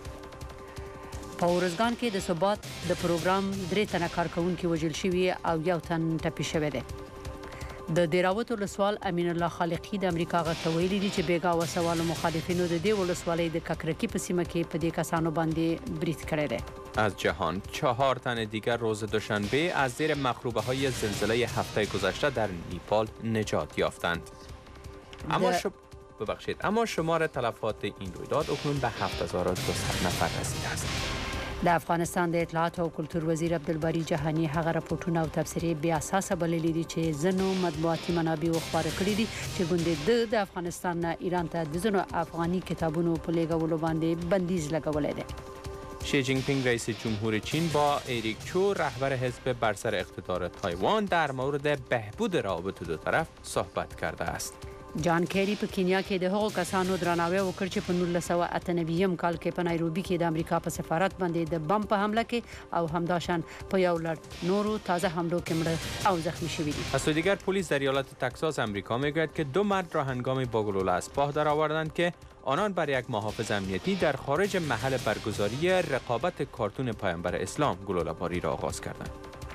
په ورځګان کې د ثبات د پروګرام درې تنه کارکونکي وژل شوي او یو تن ټپي شوی دی. د دیراوت ولسوال امین الله خالقی د امریکا غته ویلي دي چې بیګا وسوال مخالفینو د دې ولسوالۍ د ککرکی په سیمه کې په دې کسانو باندې برید کړی دی. از جهان چهار تن دیگر روز دوشنبه از زیر مخروبه های زلزله هفته گذشته در نیپال نجات یافتند. اما شب... ببخشید اما شمار تلفات این رویداد اکنون به هفت هزار و دویست نفر رسیده است. د افغانستان د اطلاعات او کلتور وزیر عبدالباری جهانی هغه راپورټونه او تبصرې بیا اساسه بللي دي چې زنو مطبوعاتي منابع خبره کړې دي چې ګوند د افغانستان نه ایران ته د زنو افغاني کتابونو په لېږدولو باندې بندیز لګولې ده. شی جین پینگ رئیس جمهور چین با اریک چو رهبر حزب بر سر اقتدار تایوان در مورد بهبود روابط دو طرف صحبت کرده است. جان کیری په کینیا کې د هغو کسانو درناوی وکړ چې په نولس سوه اته نوي کال کې په نایروبي کې د امریکا په سفارت باندې د بم په حمله کې او همداشان په یو لړ نورو تازه حملو کې مړه او زخمی شوي دي. از سوی دیگر پلیس در ایالت تگزاس امریکا میگوید که دو مرد را هنگام با گلوله از پاه درآوردند که آنان بر یک محافظ امنیتی در خارج محل برگزاری رقابت کارتون پیامبر اسلام گلوله‌باری را آغاز کردند.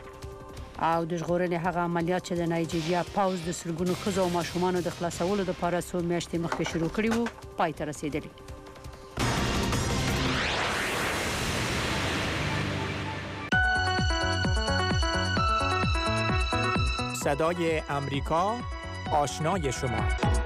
او د ژغورنې هغه عملیات چې د نایجیریا پاوز د سرګونو ښځو او ماشومانو د خلاصولو لپاره څو میاشتې مخکې شروع کړي وو پای ته رسېدلي. صدای امریکا آشنای شما.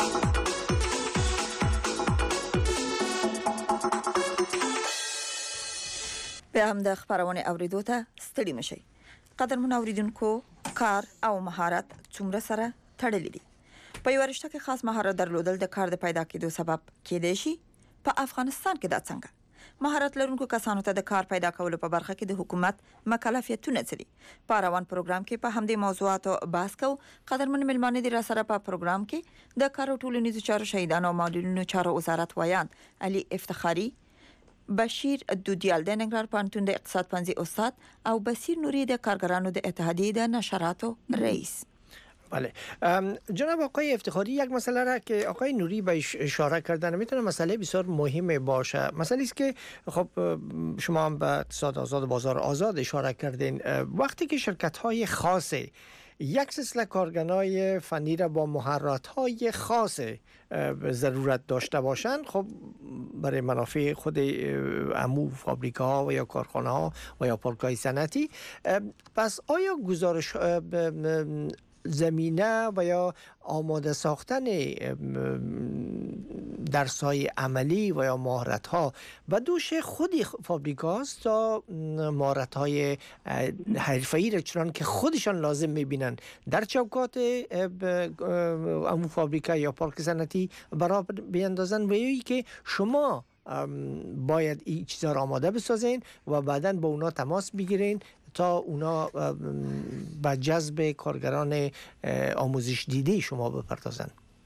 به هم د خبرونه اوریدو ته ستړي مشئ. قدرمن اوریدونکو کار او مهارت څومره سره تړلي دي. په یو رشته کې خاص مهارت درلودل د کار د پیدا کېدو سبب کېدای شي. په افغانستان کې دا څنګه؟ مهارت لرونکو کسانو ته د کار پیدا کولو په برخه کې د حکومت مکلفیتونه څه دي؟ په روان پروګرام کې په همدې موضوعاتو بحث کوو. قدرمن ملمانه دي را سره په پروګرام کې د کار او ټولنیزو چارو شهیدانو او معلولینو چارو وزارت ویان علي افتخاری، بشیر دودیال د ننګرهار پوهنتون د اقتصاد پوهنځي استاد او بصیر نوري د کارګرانو د اتحادیې د نشراتو رئیس. بله. جناب آقای افتخاری، یک مسئله را که آقای نوری به اشاره کردن میتونه مسئله بسیار مهم باشه. مسئله است که خب شما هم به اقتصاد آزاد و بازار آزاد اشاره کردین. وقتی که شرکت های خاصه یک سلسله کارگرای فنی را با مهارت‌های خاص ضرورت داشته باشند، خب برای منافع خود عمو فابریکاها و یا کارخانه‌ها و یا پارک‌های صنعتی، پس آیا گزارش زمینه و یا آماده ساختن درس‌های عملی و یا مهارت‌ها و دوش خودی فابریکاست تا مهارت‌های حرفه‌ای را چنان که خودشان لازم می‌بینن در چوکات امو فابریکا یا پارک صنعتی برابر بیندازن، و یکی که شما باید این چیزا را آماده بسازین و بعداً با اونا تماس بگیرین تا اونا به جذب کارگران آموزش دیده شما بپردازن.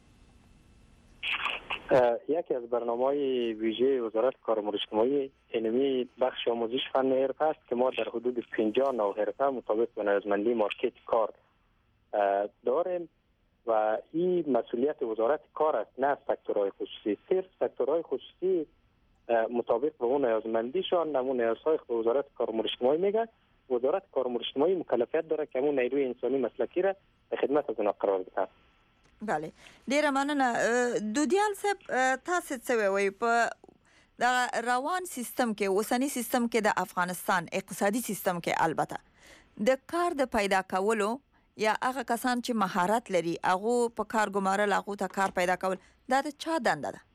یکی از برنامه‌های ویژه وزارت کار و امور اجتماعی اینمی بخش آموزش فن حرفه است که ما در حدود پنجاه نوع حرفه مطابق به نیازمندی مارکت کار داریم و این مسئولیت وزارت کار است، نه سکتورهای خصوصی. صرف سکتورهای خصوصی مطابق به اون نیازمندیشان نمون نیازهای وزارت کار و امور اجتماعی میگه. وزارت کار و امور اجتماعی مکلفیت داره که همون نیروی انسانی مسلکی را به خدمت از اونا قرار بده. بله، ډیره مننه. دودیال صاحب، تاسو څه وایي په د روان سیستم کې، اوسنی سیستم کې د افغانستان اقتصادي سیستم کې البته د کار د پیدا کولو یا هغه کسان چې مهارت لري هغه په کار ګمارل، هغه ته کار پیدا کول، دا د چا دنده ده؟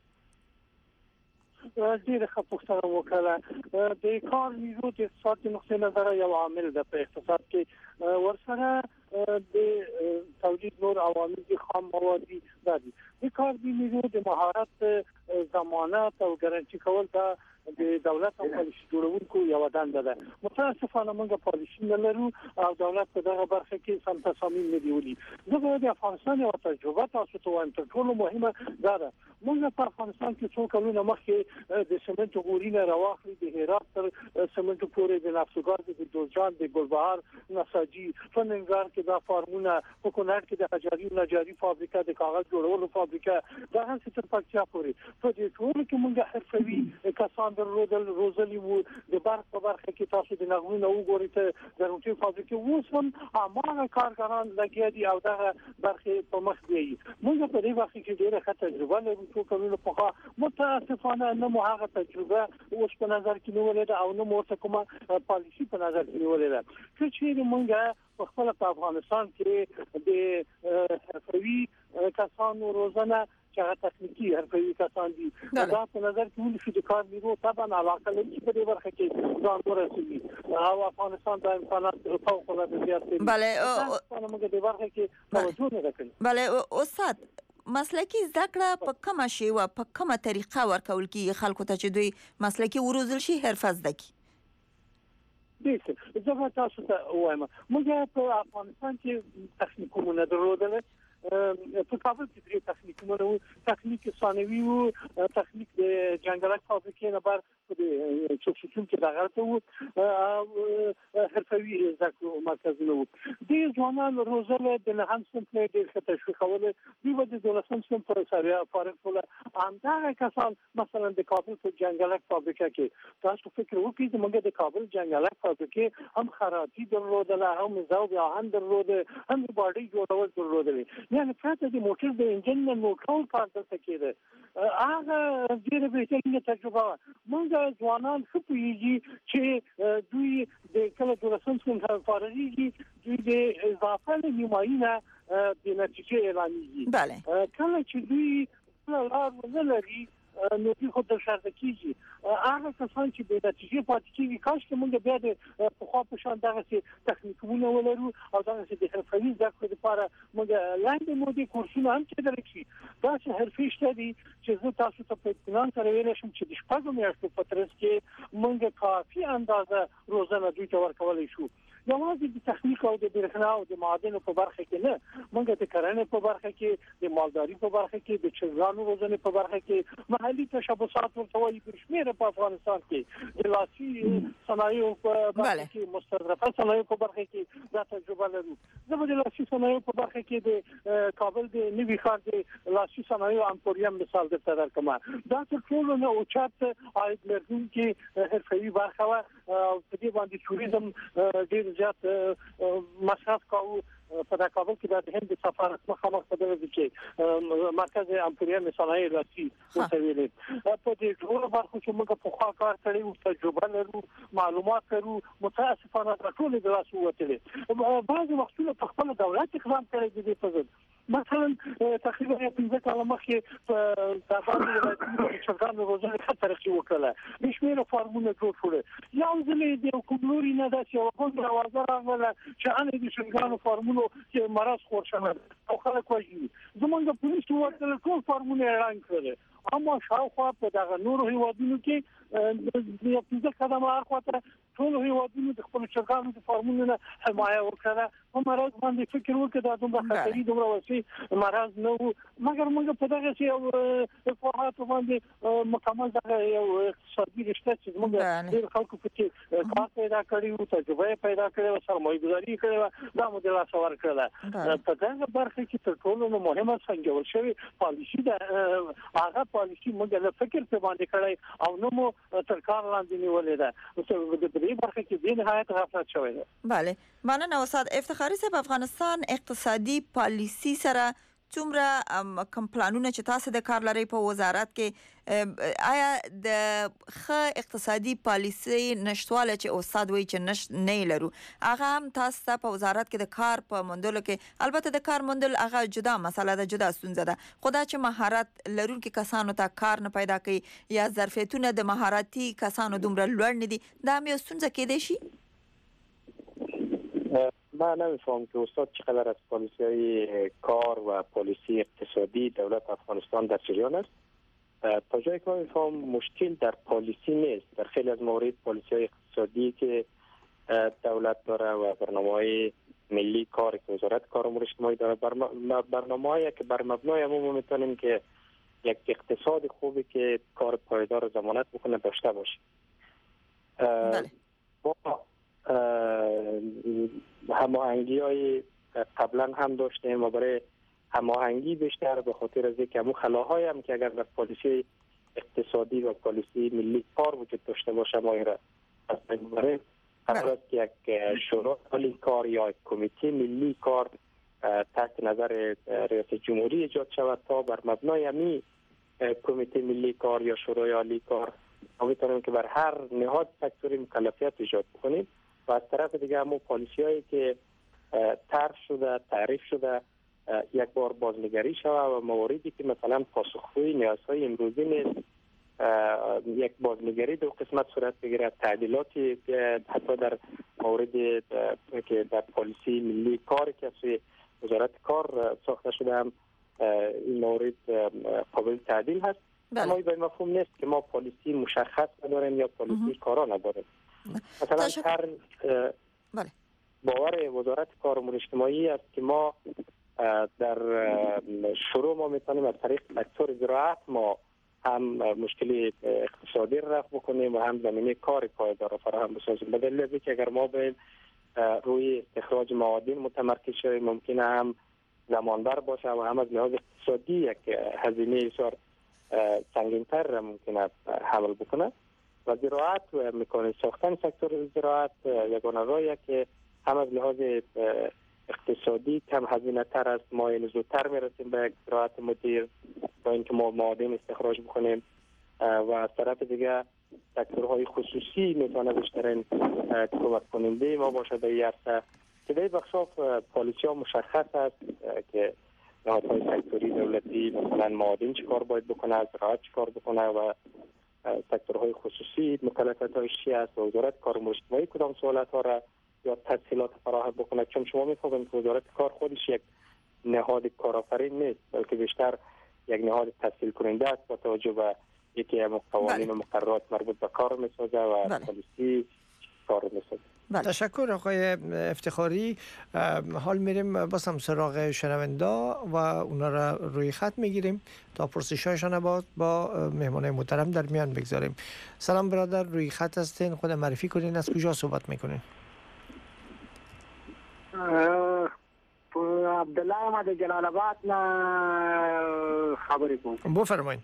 ډیره ښه پوښتنه وکړه. د کار نیرو د اقتصاد د نقطې نظره یو عامل ده په اقتصاد کې. ورسره د تولید نور عوامل دي، خام مواد دي. د کار نیرو د مهارت ضمانت او ګارانټي کول دا د دولت او پالیسي جوړونکو یو دنده ده. متاسفانه موږ پالیسي نه لرو او دولت په دغه برخه کې سم تصامیم نه دیولي. زه د افغانستان یو تجربه تاسو ته وایم، تر ټولو مهمه دا ده. موږ په افغانستان کې څو کلونه مخکې د سمنټو غورینه راواخلي، د هرات تر سمنټو پورې د نفسوګار، د دوزجان، د ګلبهار، نساجي، فننګار کې دا فارمونه، په کونړ کې د حجاري او نجاري فابریکه، د کاغذ جوړولو فابریکه، دا هم څه تر پکتیا پورې. په دې ټول کې موږ حرفوي کسان درلودل، روزلي وو. د برق په برخه کې تاسو د نغمونو وګورئ ته د روټي فابریکې اوس هم هماغه کارګران لګیا دي او دغه برخې په مخ دی. موږ په دې وخت کې ډېره ښه تجربه لرو. څو کلونه پخوا متاسفانه نه مو هغه تجربه اوس په نظر کې نیولې ده او نه مو ورته کومه پالیسي په نظر کې نیولې ده. که چیرې موږ په خپل په افغانستان کې د حرفوي کسانو روزنه چې هغه تخنیکی حرفوي کسان دي دا په نظر کې ونیسو، د کار نیرو طبعا علاقه لري چې په دې برخه کې ځان ورسوي او افغانستان د امکانات فوق العاده زیات دي. بله، موږ د برخه کې توجه نه کوي. بله استاد، مسلکی زده کړه په کومه شی او په کومه طریقه ورکول کیږي خلکو ته چې دوی مسلکی وروزل شي حرفه زده کړي؟ دې زه تاسو ته وایم، موږ په افغانستان کې تخنیکونه درلودل. په کابل کې درې تخنیکونه وو، تخنیک ثانوي وو، تخنیک د جنګلک فابریکې نه بر په چوکچون کې راغته وو، حرفوي زده کړو مرکزونه وو. دې ځوانان روزل د نهم صنف نه ډېر ښه تشویقول. دوی د دولسم صنف پر سریا فارغ شول. همدغه کسان مثلا د کابل په جنګلک فابریکه کې تاسو فکر وکړئ چې موږ د کابل جنګلک فابریکې هم خراطي درلودله، هم ذوب آهن درلوده، هم باډي جوړول درلودل. یعنی پرته د موټر د انجن نه نو ټول کار دلته کېده. هغه ډېره بهترینه تجربه وه. موږ ځوانان ښه پوهېږي چې دوی د کله دولسم صنف فارغېږي، دوی د اضافه نیمایي نه د نتیجې اعلانېږي. کله چې دوی خپله لار ونه لري نو دوی خو درشاته کېږي. هغه کسان چې بې نتیجې پاتې کېږي، کاشکې موږ بیا د پخوا په شان دغسې تخنیکونه ولرو او دغسې د حرفوي زده کړو لپاره موږ لنډې مودې کورسونه هم کېدلی شي. داسې حرفې شته دي چې زه تاسو ته په اطمینان سره ویلی شم چې د شپږو میاشتو په ترڅ کې موږ کافي اندازه روزنه دوی ته ورکولی شو. یوازې د تخنیک او د برېښنا او د معادنو په برخه کې نه، موږ د کرنې په برخه کې، د مالداري په برخه کې، د چرګانو روزنې په برخه کې، محلي تشبثات ورته وایي بشمیره په افغانستان کې، د لاسي صنایعو په برخه کې، مستظرفه صنایعو په برخه کې دا تجربه لرو. زه د لاسي صنایعو په برخه کې د کابل د نوي ښار د لاسي صنایعو امپوریم مثال درته درکوم. دا تر ټولو نه اوچت عاید لرونکي حرفوي برخه وه. په دې باندې توریزم ډېر زیات مصرف کاوه. په دا کابل کې د هند د سفارت مخامخ په دغه کې مرکز امپوریم صنایع لاسي وسویلې. په دې ټولو برخو چې موږ په خوا کار کړی او تجربه لرو، معلومات لرو، متاسفانه دا ټول د لاس ووتلې. بعض وختونه په خپل دولت اقدام کړی دی په ضد. مثلا تقریبا پنځه کاله مخکې په افغان ولایتونو کې چرګانو روزنې ښه ترقي وکړه، بې شمېره فارمونه جوړ شول. یو ځل یې د کوم لوري نه داسې یوه غونډه اوازه راغله چې ان د چرګانو فارمونو کې مرض خور شوی او خلک وژني. زموږ پولیسو ورته ټول فارمونه اعلان کړل، اما شاوخوا په دغه نورو هیوادونو کې د پنځه قدمه اخواته ټول هیوادونو د خپل چرګانو د فارمونو نه حمایه وکړه. په مرض باندې فکر وکړه دا دومره خطري دومره وسیع مرض نه و، مګر موږ په دغه څه یو اطلاعاتو باندې مکمل دغه یو اقتصادي رشته چې موږ ډېر خلکو پکې کار پیدا کړی و، تجربه پیدا کړې وه، سرمایه ګذاري کړې وه، دا مو د لاسه ورکړله. په دغه برخه کې تر ټولو نه مهمه سنجول شوې پالیسي ده. هغه پالیسي موږ له فکر په باندې کړی او نو مو تر کار لاندې نیولې ده. د دې برخه کې د نهایت غفلت شوی ده. بله، مننه استاد افتخاري صاحب. افغانستان اقتصادي پالیسي سره څومره کوم پلانونه چې تاسو د کار لري په وزارت کې، آیا د ښه اقتصادي پالیسي نشټواله چې استاد وایي چې نش نه لرو، هغه هم تاسو ته په وزارت کې د کار په موندلو کې، البته د کار موندل هغه جدا مسله ده، جدا ستونزه ده، خو دا چې مهارت لرونکي کسانو ته کار نه پیدا کوي یا ظرفیتونه د مهارتي کسانو دومره لوړ نه دي، دا هم یو ستونزه کېدای شي؟ من نمی‌فهمم که استاد چقدر از پالیسی کار و پالیسی اقتصادی دولت افغانستان در جریان است. تا جایی که من می‌فهمم مشکل در پالیسی نیست. در خیلی از موارد پالیسی اقتصادی که دولت داره و برنامه‌های ملی کار که وزارت کار و امور اجتماعی داره، برنامه‌هایی که بر مبنای همون می‌تونیم که یک اقتصاد خوبی که کار پایدار ضمانت بکنه داشته باشیم. بله. هماهنگی های قبلا هم داشتیم و برای هماهنگی بیشتر به خاطر از اینکه همون خلاهای هم که اگر در پالیسی اقتصادی و پالیسی ملی کار وجود داشته باشه ما این را از بین ببریم. قبل از که یک شورای ملی کار یا یک کمیته ملی کار تحت نظر ریاست جمهوری ایجاد شود تا بر مبنای همین کمیته ملی کار یا شورای عالی کار ما میتونیم که بر هر نهاد سکتوری مکلفیت ایجاد کنیم. و از طرف دیگه همون پالیسی هایی که طرح شده، تعریف شده یک بار بازنگری شده و مواردی که مثلا پاسخگوی نیازهای امروزی نیست یک بازنگری دو قسمت صورت بگیره. تعدیلاتی که حتی در مورد که در پالیسی ملی کار که از وزارت کار ساخته شده هم این مورد قابل تعدیل هست. اما این به مفهوم نیست که ما پالیسی مشخص نداریم یا پالیسی کارا نداریم. مثلا هر باور وزارت کار و امور اجتماعی است که ما در شروع ما میتونیم از طریق سکتور زراعت ما هم مشکلی اقتصادی را رفع بکنیم و هم زمینه کار پایدار فراهم بسازیم. به دلیل اینکه که اگر ما به روی استخراج معادن متمرکز شویم ممکنه هم زمانبر باشه و هم از لحاظ اقتصادی یک هزینه بسیار سنگین‌تر را ممکنه حمل بکنه. و زراعت و مکانیزه ساختن سکتور زراعت یگانه راهیه که هم از لحاظ اقتصادی کم هزینه تر است، ما این زودتر میرسیم به یک زراعت مدیر با اینکه ما معادن استخراج بکنیم و از طرف دیگه سکتورهای خصوصی میتونه بیشترین کمک کننده ما باشه در این عرصه که در بخشا پالیسی ها مشخص است که نهادهای سکتوری دولتی مثلا معادن چی کار باید بکنه، زراعت چی کار بکنه و سکتورهای خصوصی مکلفیت هایش چی است و وزارت کار و اجتماعی کدام سوالات ها را یا تسهیلات فراهم بکنه. چون شما می‌فهمید که وزارت کار خودش یک نهاد کارآفرین نیست بلکه بیشتر یک نهاد تسهیل کننده است با توجه به یکی از قوانین و مقررات مربوط به کار میسازه و پالیسی کار می‌سازیم. تشکر آقای افتخاری. حال میریم باز هم سراغ شنونده و اونا را روی خط میگیریم تا پرسش‌هایشان با با مهمان محترم در میان بگذاریم. سلام برادر، روی خط هستین، خود معرفی کنین، از کجا صحبت میکنین؟ عبدالله ما د جلال آباد نه خبرې کوم. بفرمایید.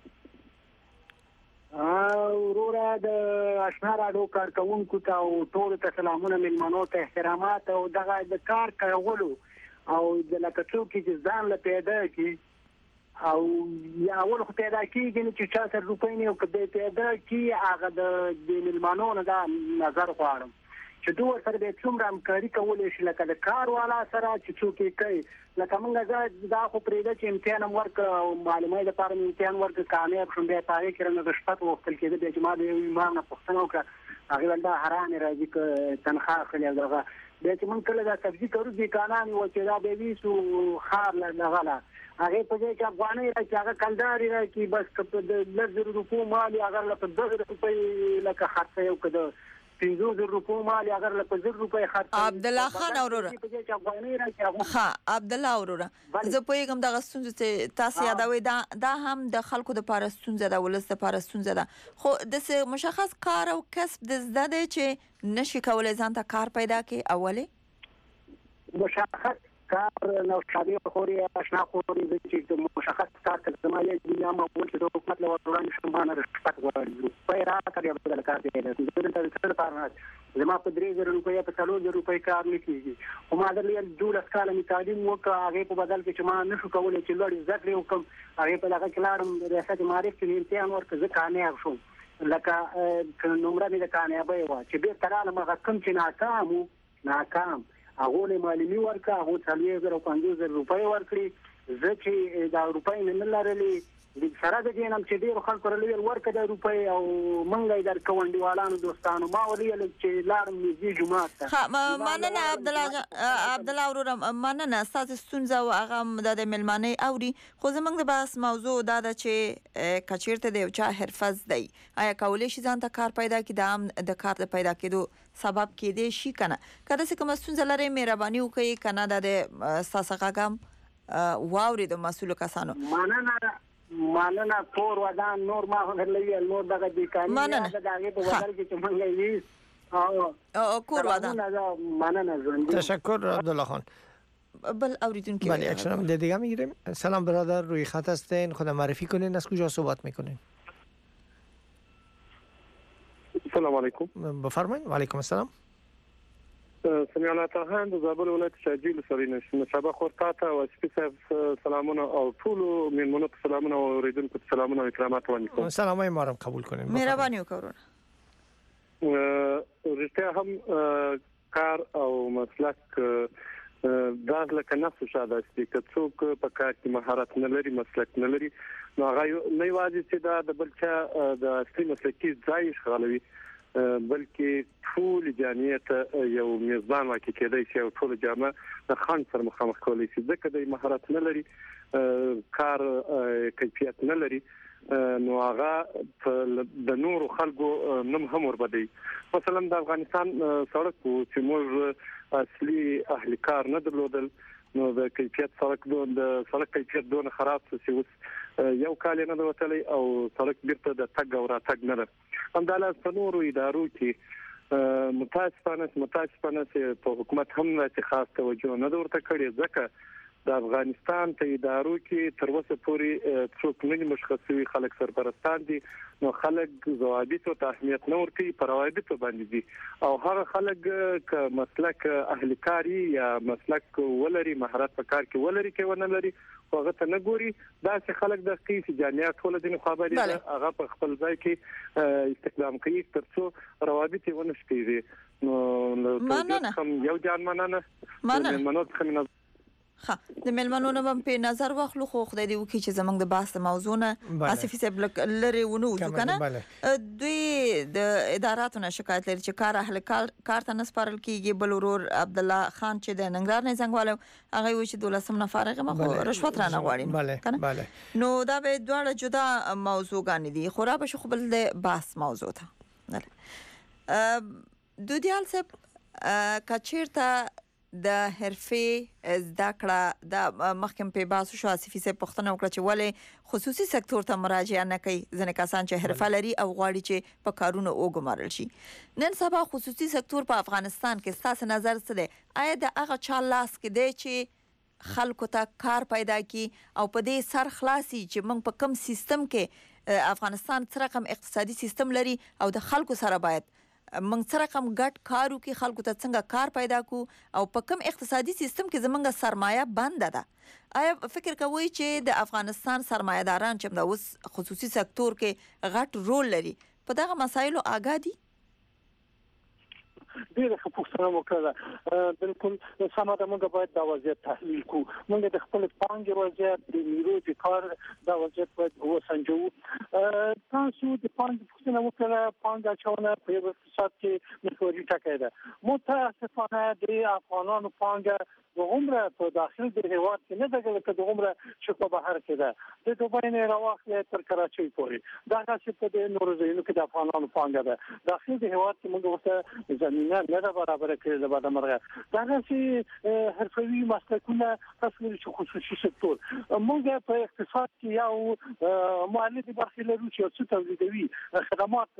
وروره د آشنا راډیو کارکوونکو ته او ټولو ته سلامونه، میلمنو ته احترامات، او دغه د کار کولو او د لکه څوک چې ځان له پیدا کړي او یا اول خو پیدا کېږي نه چې چا سره روپۍ نه او که دی پیدا کړي هغه د میلمنو نه دا نظر غواړم چې دوی ورسره به څومره همکاري کولی شي، لکه د کار والا سره چې څوک یې کوي. لکه موږ زه دا خو پرېږده چې امتحان هم ورکړه او معلومۍ لپاره مې امتحان ورکړه، کامیاب شوم، بیا په هغې کې رانه رشوت وغوښتل کېده. بیا چې ما د یو امام نه پوښتنه وکړه، هغې ویل دا حرام راځي که تنخوا اخلي او دغه. بیا چې موږ کله دا سبزي کرو دوکانان وو چې دا به ویسو ښار له دغه له هغې په ځای چې افغانۍ راکړي هغه کلدارې راکړي، بس که په لس زره روپو مال یې هغه له په دوه زره روپۍ لکه خرڅوي او که د پنځه زره روپو مال اگر له په زر روپۍ خرڅ. عبدالله خان اوروره ها عبدالله اوروره زه پوهېږم دغه ستونزې چې تاسو یادوئ دا دا هم د خلکو دپاره ستونزه ده، ولس دپاره ستونزه ده، خو داسې مشخص کار او کسب د زده دی چې نشي کولی ځان ته کار پیدا کړي. اولې مشخص کار نو شادي خوري آشنا خوري چې مشخص کار کوي زما یې د معمول چې د حکومت له وړاندې شمانه رشوت غواړي پیرا کوي په دغه کار کې د څه لپاره زما په درې زره روپۍ په څلور زره روپۍ کار نه کیږي. خو ما درلې دولس کاله مې تعلیم وکړ، هغې په بدل کې چې ما نشو کولی چې لوړې زده کړې وکړم، هغې په دغه کې لاړم ریاست معارف کې مې امتحان ورکړ، زه کامیاب شوم. لکه نمره مې د کامیابۍ وه چې بېرته رالم هغه کوم چې ناکام و ناکام هغو له معلمي ورکړه، هغو څلوېښت زره او پنځوس زره روپۍ ورکړې. زه چې دا روپۍ مې نه لرلې سره د دې نه چې ډېرو خلکو راله ویل ورکړه دا روپۍ او موږ یې درکوو انډیوالانو دوستانو. ما ویل چې لاړم نږدې جومات ته. مننه عبدالله عبدالله وروره، مننه ستاسو ستونزه او هغه دا د میلمانۍ اوري. خو زموږ د بحث موضوع دا ده چې که چېرته د یو چا حرفه زده وي آیا کولی شي ځان ته کار پیدا کړي، د هم د کار د پیدا کېدو سبب کېدی شي که نه؟ که داسې کومه ستونزه لرئ مهرباني وکړئ، که نه دا د ستاسو غږ هم واوري د مسؤلو کسانو. مننه مننه کور ودان نور ما هغه نور دغه دیکاني مننه دغه په بدل کې چې مونږ یې او کور ودان. مننه ژوند. تشکر عبدالله خان. بل اوریدونکو بله یک شنونده دیگه میگیریم. سلام برادر، روی خط هستین، خود معرفی کنین، از کجا صحبت میکنین؟ السلام علیکم. بفرمایید. و علیکم السلام. سمیع الله طاهر د زابل ولایت شاجوی لسرینه مشابه خورتا ته او سپی صاحب سلامونه او ټول میلمنو ته سلامونه او اوریدونکو ته سلامونه او اکرامات وړاندې کوم. سلامای ما را قبول کنین. مهرباني وکړئ. رښتیا هم کار او مسلک دا لکه نفس شاده چې څوک په کار کې مهارت نه لري، مسلک نه لري، نو هغه نه یوازې چې دا د بل چا د اصلي مسلکي ځای شغلوي بلکې ټول جامعیت یو میزبان واقع کېدای شي او ټول جامعه د خان سره مخامخ کولی شي. ځکه د مهارت نه لري، کار کیفیت نه لري، نو هغه د نورو خلکو نوم هم وربدي. مثلا د افغانستان سړک چې موږ اصلي اهل کار نه درلودل، نو د کیفیت سړک د سړک کیفیت دونه خراب چې اوس یو کال نه وتلی او سړک بیرته د تګ او راتګ نه ده. همداله په نورو ادارو کې متاسفانه متاسفانه په حکومت هم چې خاص توجه نه ورته کړی، ځکه د افغانستان په ادارو کې تر اوسه پورې څوک نه مشخصوي، خلک سرپرستان دي، نو خلک ضوابطو ته اهمیت نه ورکوي، پر روابطو باندې دي، او هغه خلک ک مسلک اهل کاری یا مسلک ولري، مهارت په کار کې ولري کې ونه لري، هغه ته نه ګوري. دا چې خلک د قیس جامعات ټول دین خبرې هغه په خپل ځای کې استخدام کوي ترڅو روابط ونه شپېږي. نو مننه یو جان مننه مننه مننه ها د میلمنو نه په نظر واخلو، خو خدای دې وکړي چې زمونږ د بحث موضوع نه آصفي صاحب لري ونه وځو کنه. دوی د اداراتو نه شکایت لري چې کار اهل کار ته نه سپارل کیږي. بل ورور عبدالله خان چې د ننګرهار نه زنګ والو هغه وایي چې دولسم نه فارغ ما خو رشوت را نه غواړي کنه. نو دا به دواړه جدا موضوع غانې دي، خو را به شو بل د بحث موضوع ته. دودیال صاحب کچیرته د حرفې زده کړه د مخکم په باسو شو اسفي سه پښتنه وکړه چې ولې خصوصي سکتور ته مراجعه نه کوي ځنه کسان چې حرفه لري او غواړي چې په کارونو وګمارل شي. نن سبا خصوصي سکتور په افغانستان کې ستاسو نظر څه دی؟ آیا د هغه چا لاس کې دی چې خلکو ته کار پیدا کی او په دې سر خلاصي چې موږ په کم سیستم کې افغانستان څه رقم اقتصادي سیستم لري او د خلکو سره باید موږ سره کوم ګډ کارو کې خلکو ته څنګه کار پیدا کو او په کوم اقتصادي سیستم کې زمونږ سرمایه بند ده؟ آیا فکر کوئ چې د افغانستان سرمایه‌داران چې د اوس خصوصي سکتور کې غټ رول لري په دغه مسایلو آگاه دي؟ ډیره ښه پوښتنه وکړه. بالکل سمه ده، موږ باید دا وضعیت تحلیل کړو. موږ د خپل پانګې وضعیت، د نیرو د کار دا وضعیت باید وسنجو. تاسو د پانګې پوښتنه وکړه، پانګه اچونه په یو اقتصاد کې محوري ټکی ده. متاسفانه د افغانانو پانګه د عمره په داخل د هیواد کې نه ده لکه د عمره چې په بهر کې ده. د دوبۍ نه راوخلې تر کراچۍ پورې دا هغه په د نورو ځایونو کې د افغانانو پانګه ده. داخل د هیواد کې موږ ورته زمينه نه ده برابر کړې ده. بعد مرغه دا چې حرفوي مسلکونه تاسو چې خصوصي سکتور موږ په اقتصاد کې یو مؤلده برخه لرو چې څه تولیدوي خدمات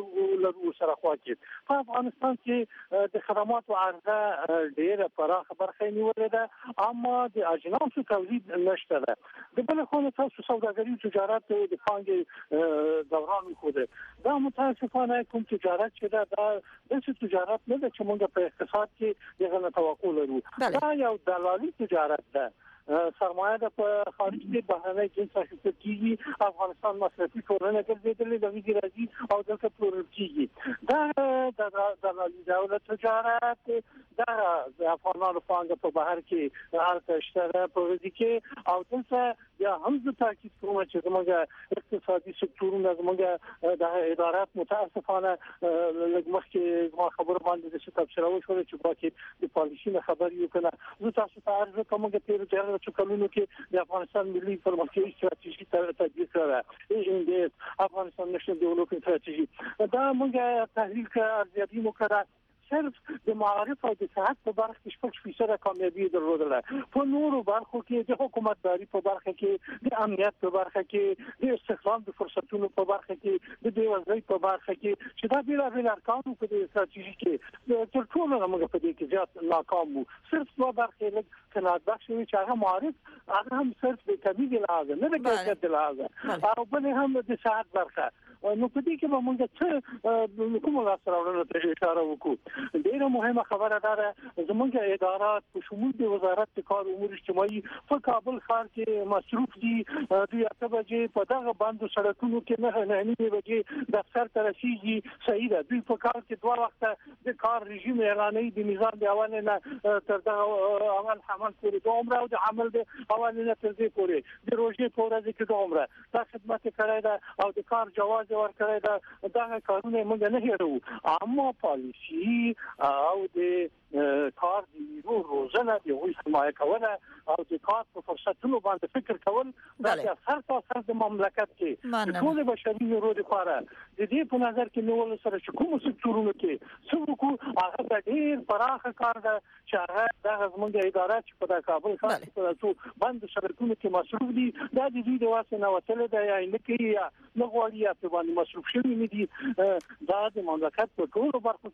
لرو سره خوا کې. په افغانستان کې د خدماتو عرضه ډیره پراخه برخه نیولې ده، اما د اجناسو تولید نشته ده. د بل خو تاسو سوداګري تجارت د پانګې دوران خوده دا متاسفانه کوم تجارت چې دا د تجارت نه ده چې موږ په اقتصاد کې دغه توقع لرو. دا یو دلالي تجارت ده. سرمایه د په خارج کې بهرنۍ جنس اخیستل کیږي. افغانستان مصرفي ټولنه ګرځېدلې د ویزې راځي او دلته پلورل کیږي. دا د دلالي دولت تجارت دا د افغانانو پانګه په بهر کې هلته شته په ورځ کې او دلته یا هم د تاکید کوم چې زموږ اقتصادي سکتورونه زموږ د ادارات متاسفانه لږ مخکې ما خبره باندې د څه تفسیر وشول چې باکې د پالیسي نه خبر یو کنه. زه تاسو ته عرض کوم چې تیر چې کلونو کې د افغانستان ملي پرمختیایي ستراتیژي تطبیق کړه ای ان ډي افغانستان نشنل ډیولپمنٹ ستراتیژي. دا موږ تحلیل کړه، ارزیابي وکړه. صرف د معارف او د صحت په برخه کې شپږ فیصد کامیابی درلودله. په نورو برخو کې د حکومتداري په برخه کې، د امنیت په برخه کې، د استخدام د فرصتونو په برخه کې، د بیوزلۍ په برخه کې چې دا بیل بیل ارکان په دې ستراتیژي کې تر ټولو موږ په دې کې زیات ناکام وو. صرف دوه برخې لږ قناعت بخش وي چې هغه معارف هغه هم صرف د کمیږي لازم نه د کیفیت لازم او بل هم د صحت برخه. نو په دې کې به موږ څه کوم لاسراوړنه ته اشاره وکړو. ډیره مهمه خبره ده زموږ ادارات په شمول د وزارت کار امور اجتماعي په کابل ښار کې مصروف دي. دوی اته بجې په دغه باندې سړکونو کې نه نه نیمه بجې دفتر ته رسیږي. صحیح ده، دوی په کار کې دوه وخته د کار رژیم اعلانوي د نظام د اول نه تر دغه عمل حمل پورې د عمره او د عمل د اول نه تر دې پورې د روزي په ورځ کې د عمره دا خدمت کړی ده او د کار جواز ورکړی ده. دا کارونه موږ نه هېرو، اما پالیسي او د کار د نیرو روزنه د وی حمایت کوله او د کار په فرصتونو باندې فکر کول دا د هر تاسو د مملکت کې ټول بشري نیرو لپاره د دې په نظر کې نیول سره چې کوم سکتورونو کې څوک هغه د ډیر پراخه کار ده چې هغه د زموږ ادارات چې په کابل ښار کې تاسو باندې سړکونو کې مصروف دي. دا د دې د واسه نه وتل ده یا نه کې یا نه غواړي یا په باندې مصروف شوي نه دي. دا د مملکت په ټولو برخو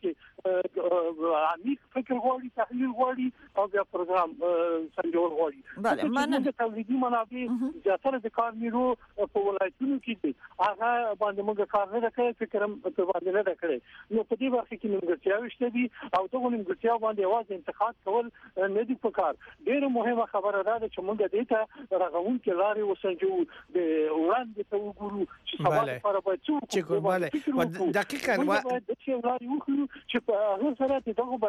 کې عمیق فکر غواړي، تحلیل غواړي او بیا پروګرام سنجول غواړي. بله مننه. د تولیدي منابع زیاتره د کار نیرو په ولایتونو کې دي، هغه باندې موږ کار نه کوي، فکر هم په باندې نه کوي. نو په دې برخه کې نیمګړتیاوې شته دي او دغه نیمګړتیاو باندې یوازې انتقاد کول نه دي پکار. ډېره مهمه خبره ده چې موږ دې ته رغونکې لارې وسنجو، د وړاندې ته وګورو چې سبا لپاره باید څه وکړو. دقیقاً چې په هغه سره دغه بدبختیو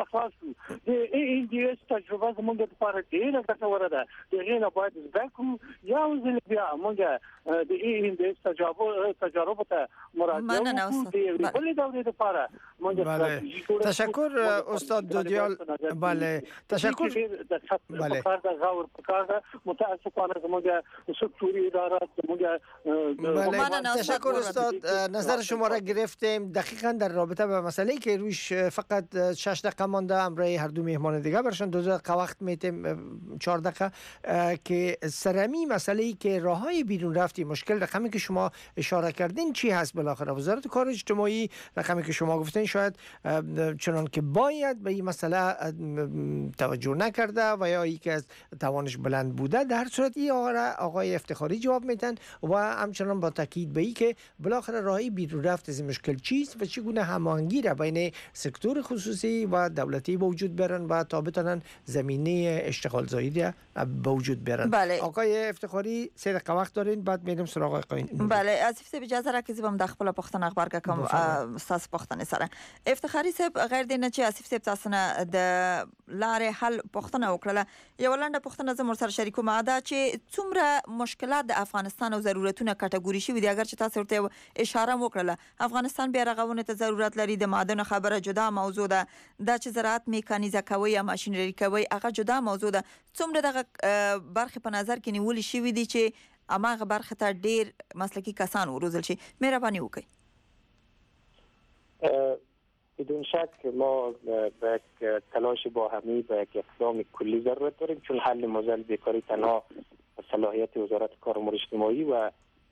نه خلاص این دې تجربه زموږ لپاره ډېره ګټوره ده دغه نه باید زده کړو یو ځل بیا موږ د این دې تجربه تجربه ته مراجعه وکړو بلې دورې لپاره موږ تشکر استاد دودیال. بله تشکر. بله غور پکاره متاسفانه زموږ سکتوری ادارات زموږ بله تشکر استاد. نظر شما را گرفتیم. دقیقاً در رابطه با مسئله که رویش فقط شش دقیقه مانده امروز هر دو مهمان دیگه برشان دو دقیقه وقت میتیم چهار دقیقه که سرمی مسئله که راههای بیرون رفتی مشکل رقمی که شما اشاره کردین چی هست بالاخره وزارت کار اجتماعی رقمی که شما گفتین شاید چنان که باید به این مسئله توجه نکرده و یا یکی از توانش بلند بوده. در صورت این آقای افتخاری جواب میدن و همچنان با تاکید به این که بالاخره راهی بیرون رفت از این مشکل چیست و چگونه هماهنگی را بین سکتور خصوصی و دولتی به وجود بیارن و تا بتونن زمینه اشتغال زایی به وجود بیارن. بله. آقای افتخاری سه دقیقه وقت دارین بعد میریم سراغ آقای نوری. بله اسف صاحب اجازه را که زبم د خپل پښتنه خبر کوم اساس پښتنه سره افتخاری صاحب غیر دینه چې اسف صاحب تاسو نه د لارې حل پښتنه وکړه یو لنډه پښتنه زموږ سره شریکو ماده چې څومره مشکلات د افغانستان او ضرورتونه کټګوري شوی دي اگر چې تاسو ورته اشاره وکړه افغانستان بیا رغونه ته ضرورت لري د معدن خبره جدا موضوع ده د چې زراعت میکانیزه کوي یا ماشینری کوي هغه جدا موضوع ده څومره دغه برخه په نظر کې نیول شوی دي چې اماغه برخه ته ډیر مسلکی کسان وروزل شي مهرباني وکړئ. بدون شک ما به یک تلاش باهمی به یک اقدام کلی ضرورت داریم چون حل معضل بیکاری تنها صلاحیت وزارت کار و امور اجتماعی و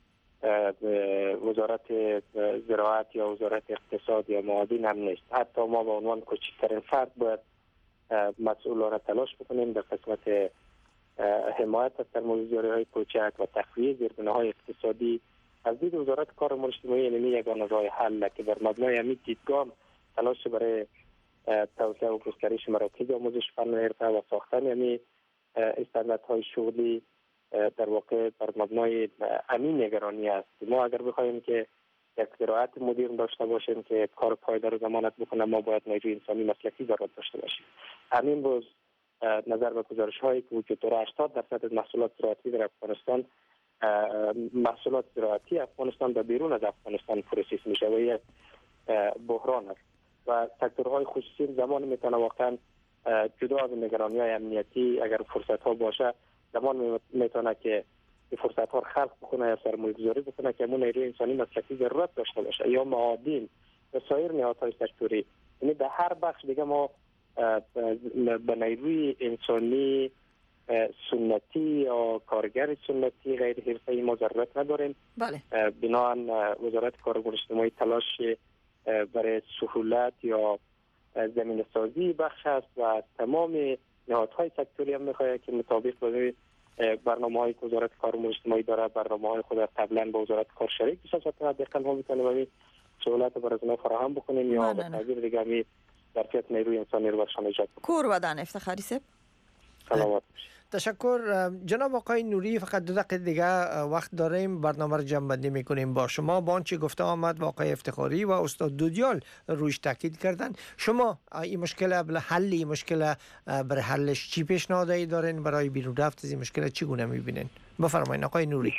وزارت زراعت یا وزارت اقتصاد یا معادن هم نیست. حتی ما به عنوان کوچکترین فرد باید مسئولانه تلاش بکنیم در قسمت حمایت از سرمایه‌گذاری‌های کوچک و تخفیف زیربناهای اقتصادی از دید وزارت کار و امور اجتماعی یعنی یگانه راه حل که در مبنای همین دیدگاه تلاش برای توسعه و گسترش مراکز آموزش فن و حرفه و ساختن یعنی استانداردهای شغلی در واقع بر مبنای همین نگرانی است. ما اگر بخوایم که یک زراعت مدرن داشته باشیم که کار پایدار ضمانت بکنه ما باید نیروی انسانی مسلکی ضرورت داشته باشیم. همین روز نظر به گزارش هایی که وجود داره هشتاد درصد از محصولات زراعتی در افغانستان محصولات زراعتی افغانستان به بیرون از افغانستان پروسس میشه و یک بحران است و سکتورهای خصوصی زمان میتونه واقعا جدا از نگرانی های امنیتی اگر فرصت ها باشه زمان میتونه که این فرصت ها خلق بکنه یا سرمایه گذاری بکنه که همون نیروی انسانی مسلکی ضرورت داشته باشه یا معادن و سایر نهادهای سکتوری. یعنی در هر بخش دیگه ما به نیروی انسانی سنتی یا کارگر سنتی غیر حرفه‌ای ما ضرورت نداریم. بله. بنابراین وزارت کار و امور اجتماعی تلاش برای سهولت یا زمین سازی بخش است و تمام نهادهای سکتوری هم میخواهد که مطابق با برنامه‌های که وزارت کار و امور اجتماعی داره برنامه‌های خود قبلا با وزارت کار شریک بشه تا دقیقاً ما میتونیم همین سهولت برای اونا فراهم بکنیم یا به تعبیر دیگه همین ظرفیت نیروی انسانی رو برشان ایجاد بکنیم. کور ودان افتخاری صاحب. سلامت. تشکر جناب آقای نوری. فقط دو دقیقه دیگه وقت داریم برنامه رو جمع بندی میکنیم با شما. با آنچه گفته آمد با آقای افتخاری و استاد دودیال رویش تاکید کردن. شما این مشکل حل این مشکل برای حلش چی پیشنهادی دارین برای بیرون رفت از این مشکل چگونه میبینین؟ بفرمایید آقای نوری.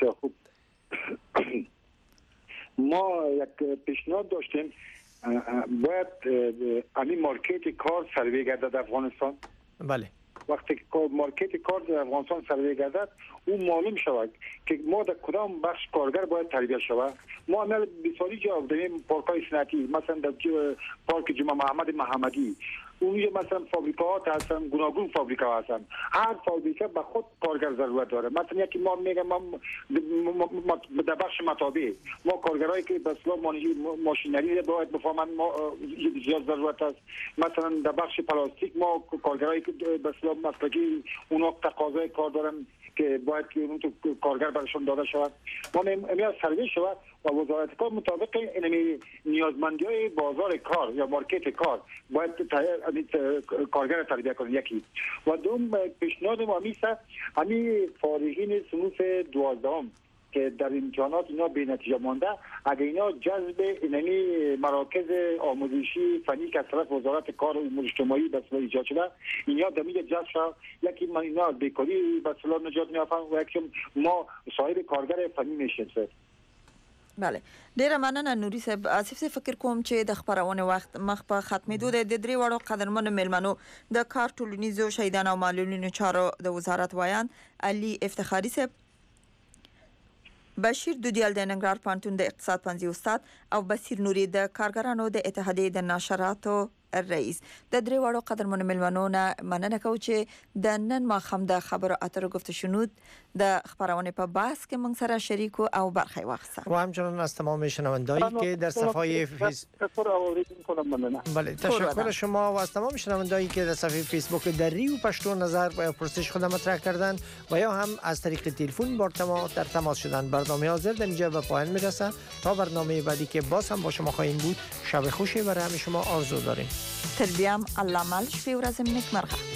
ما یک پیشنهاد داشتیم باید همین مارکت کار سروی گردد افغانستان. بله. وقتی که مارکت کار در افغانستان سروی گردد اون معلوم شود که ما در کدام بخش کارگر باید تربیت شود. ما عمل بسیاری جواب داریم پارک‌های صنعتی مثلا در پارک جمعه محمد محمدی اونجا مثلا فابریکات هستن گوناگون فابریکا هستن هر فابریکه به خود کارگر ضرورت داره. مثلا یکی ما میگم ما در بخش مطابع ما کارگرایی که به اصطلاح ماشینری باید بفهمن ما زیاد ضرورت است. مثلا در بخش پلاستیک ما کارگرایی که به اصطلاح مسلکی اونا تقاضای کار دارن که باید که اون تو کارگر برشون داده شود. ما میاد سروی شود و وزارت کار مطابق این نیازمندی های بازار کار یا مارکت کار باید کارگر تربیت کنه. یکی و دوم پیشنهاد ما میشه همین فارغین صنوف دوازدهم که در امتحانات اینا به نتیجه مانده، اگر اینا جذب اینمی مراکز آموزشی فنی که از طرف وزارت کار و امور اجتماعی به اصطلاح ایجاد شده، اینا دمیج جذب شد، یکی من اینا از بیکاری به اصطلاح نجات می‌یابند و یکی ما صاحب کارگر فنی میشیم. بله ډیره مننه نوري صاحب. آصف صاحب فکر کوم چې د خبرونه وخت مخ په ختمېدو د درې وړو قدرمنو میلمنو د کار ټولنیزو شهیدانو او معلولینو چارو د وزارت وایان علي افتخاري صاحب، بشیر دودیال د ننګرهار پوهنتون د اقتصاد پوهنځي استاد او بصیر نوري د کارګرانو د اتحادیې د نشراتو رئیس. د درې وړو قدرمنو میلمنو نه مننه کوم چې د نن ماښام د خبرو اترو گفته شنود د خبرونه په بحث کې موږ سره شریک او برخه واخیسته و همچنان از تمام شنوندایی که در صفحه فیس بله تشکر شما و از تمام شنوندایی که در صفحه فیسبوک دری و پشتو نظر و پرسش خود مطرح کردند و یا هم از طریق تلفن با ما در تماس شدند. برنامه حاضر در اینجا به پایان میرسه. تا برنامه بعدی که باز هم با شما خواهیم بود، شب خوشی برای همه شما آرزو داریم. تر بیام الله مال شپې ورځ نیک مرغه.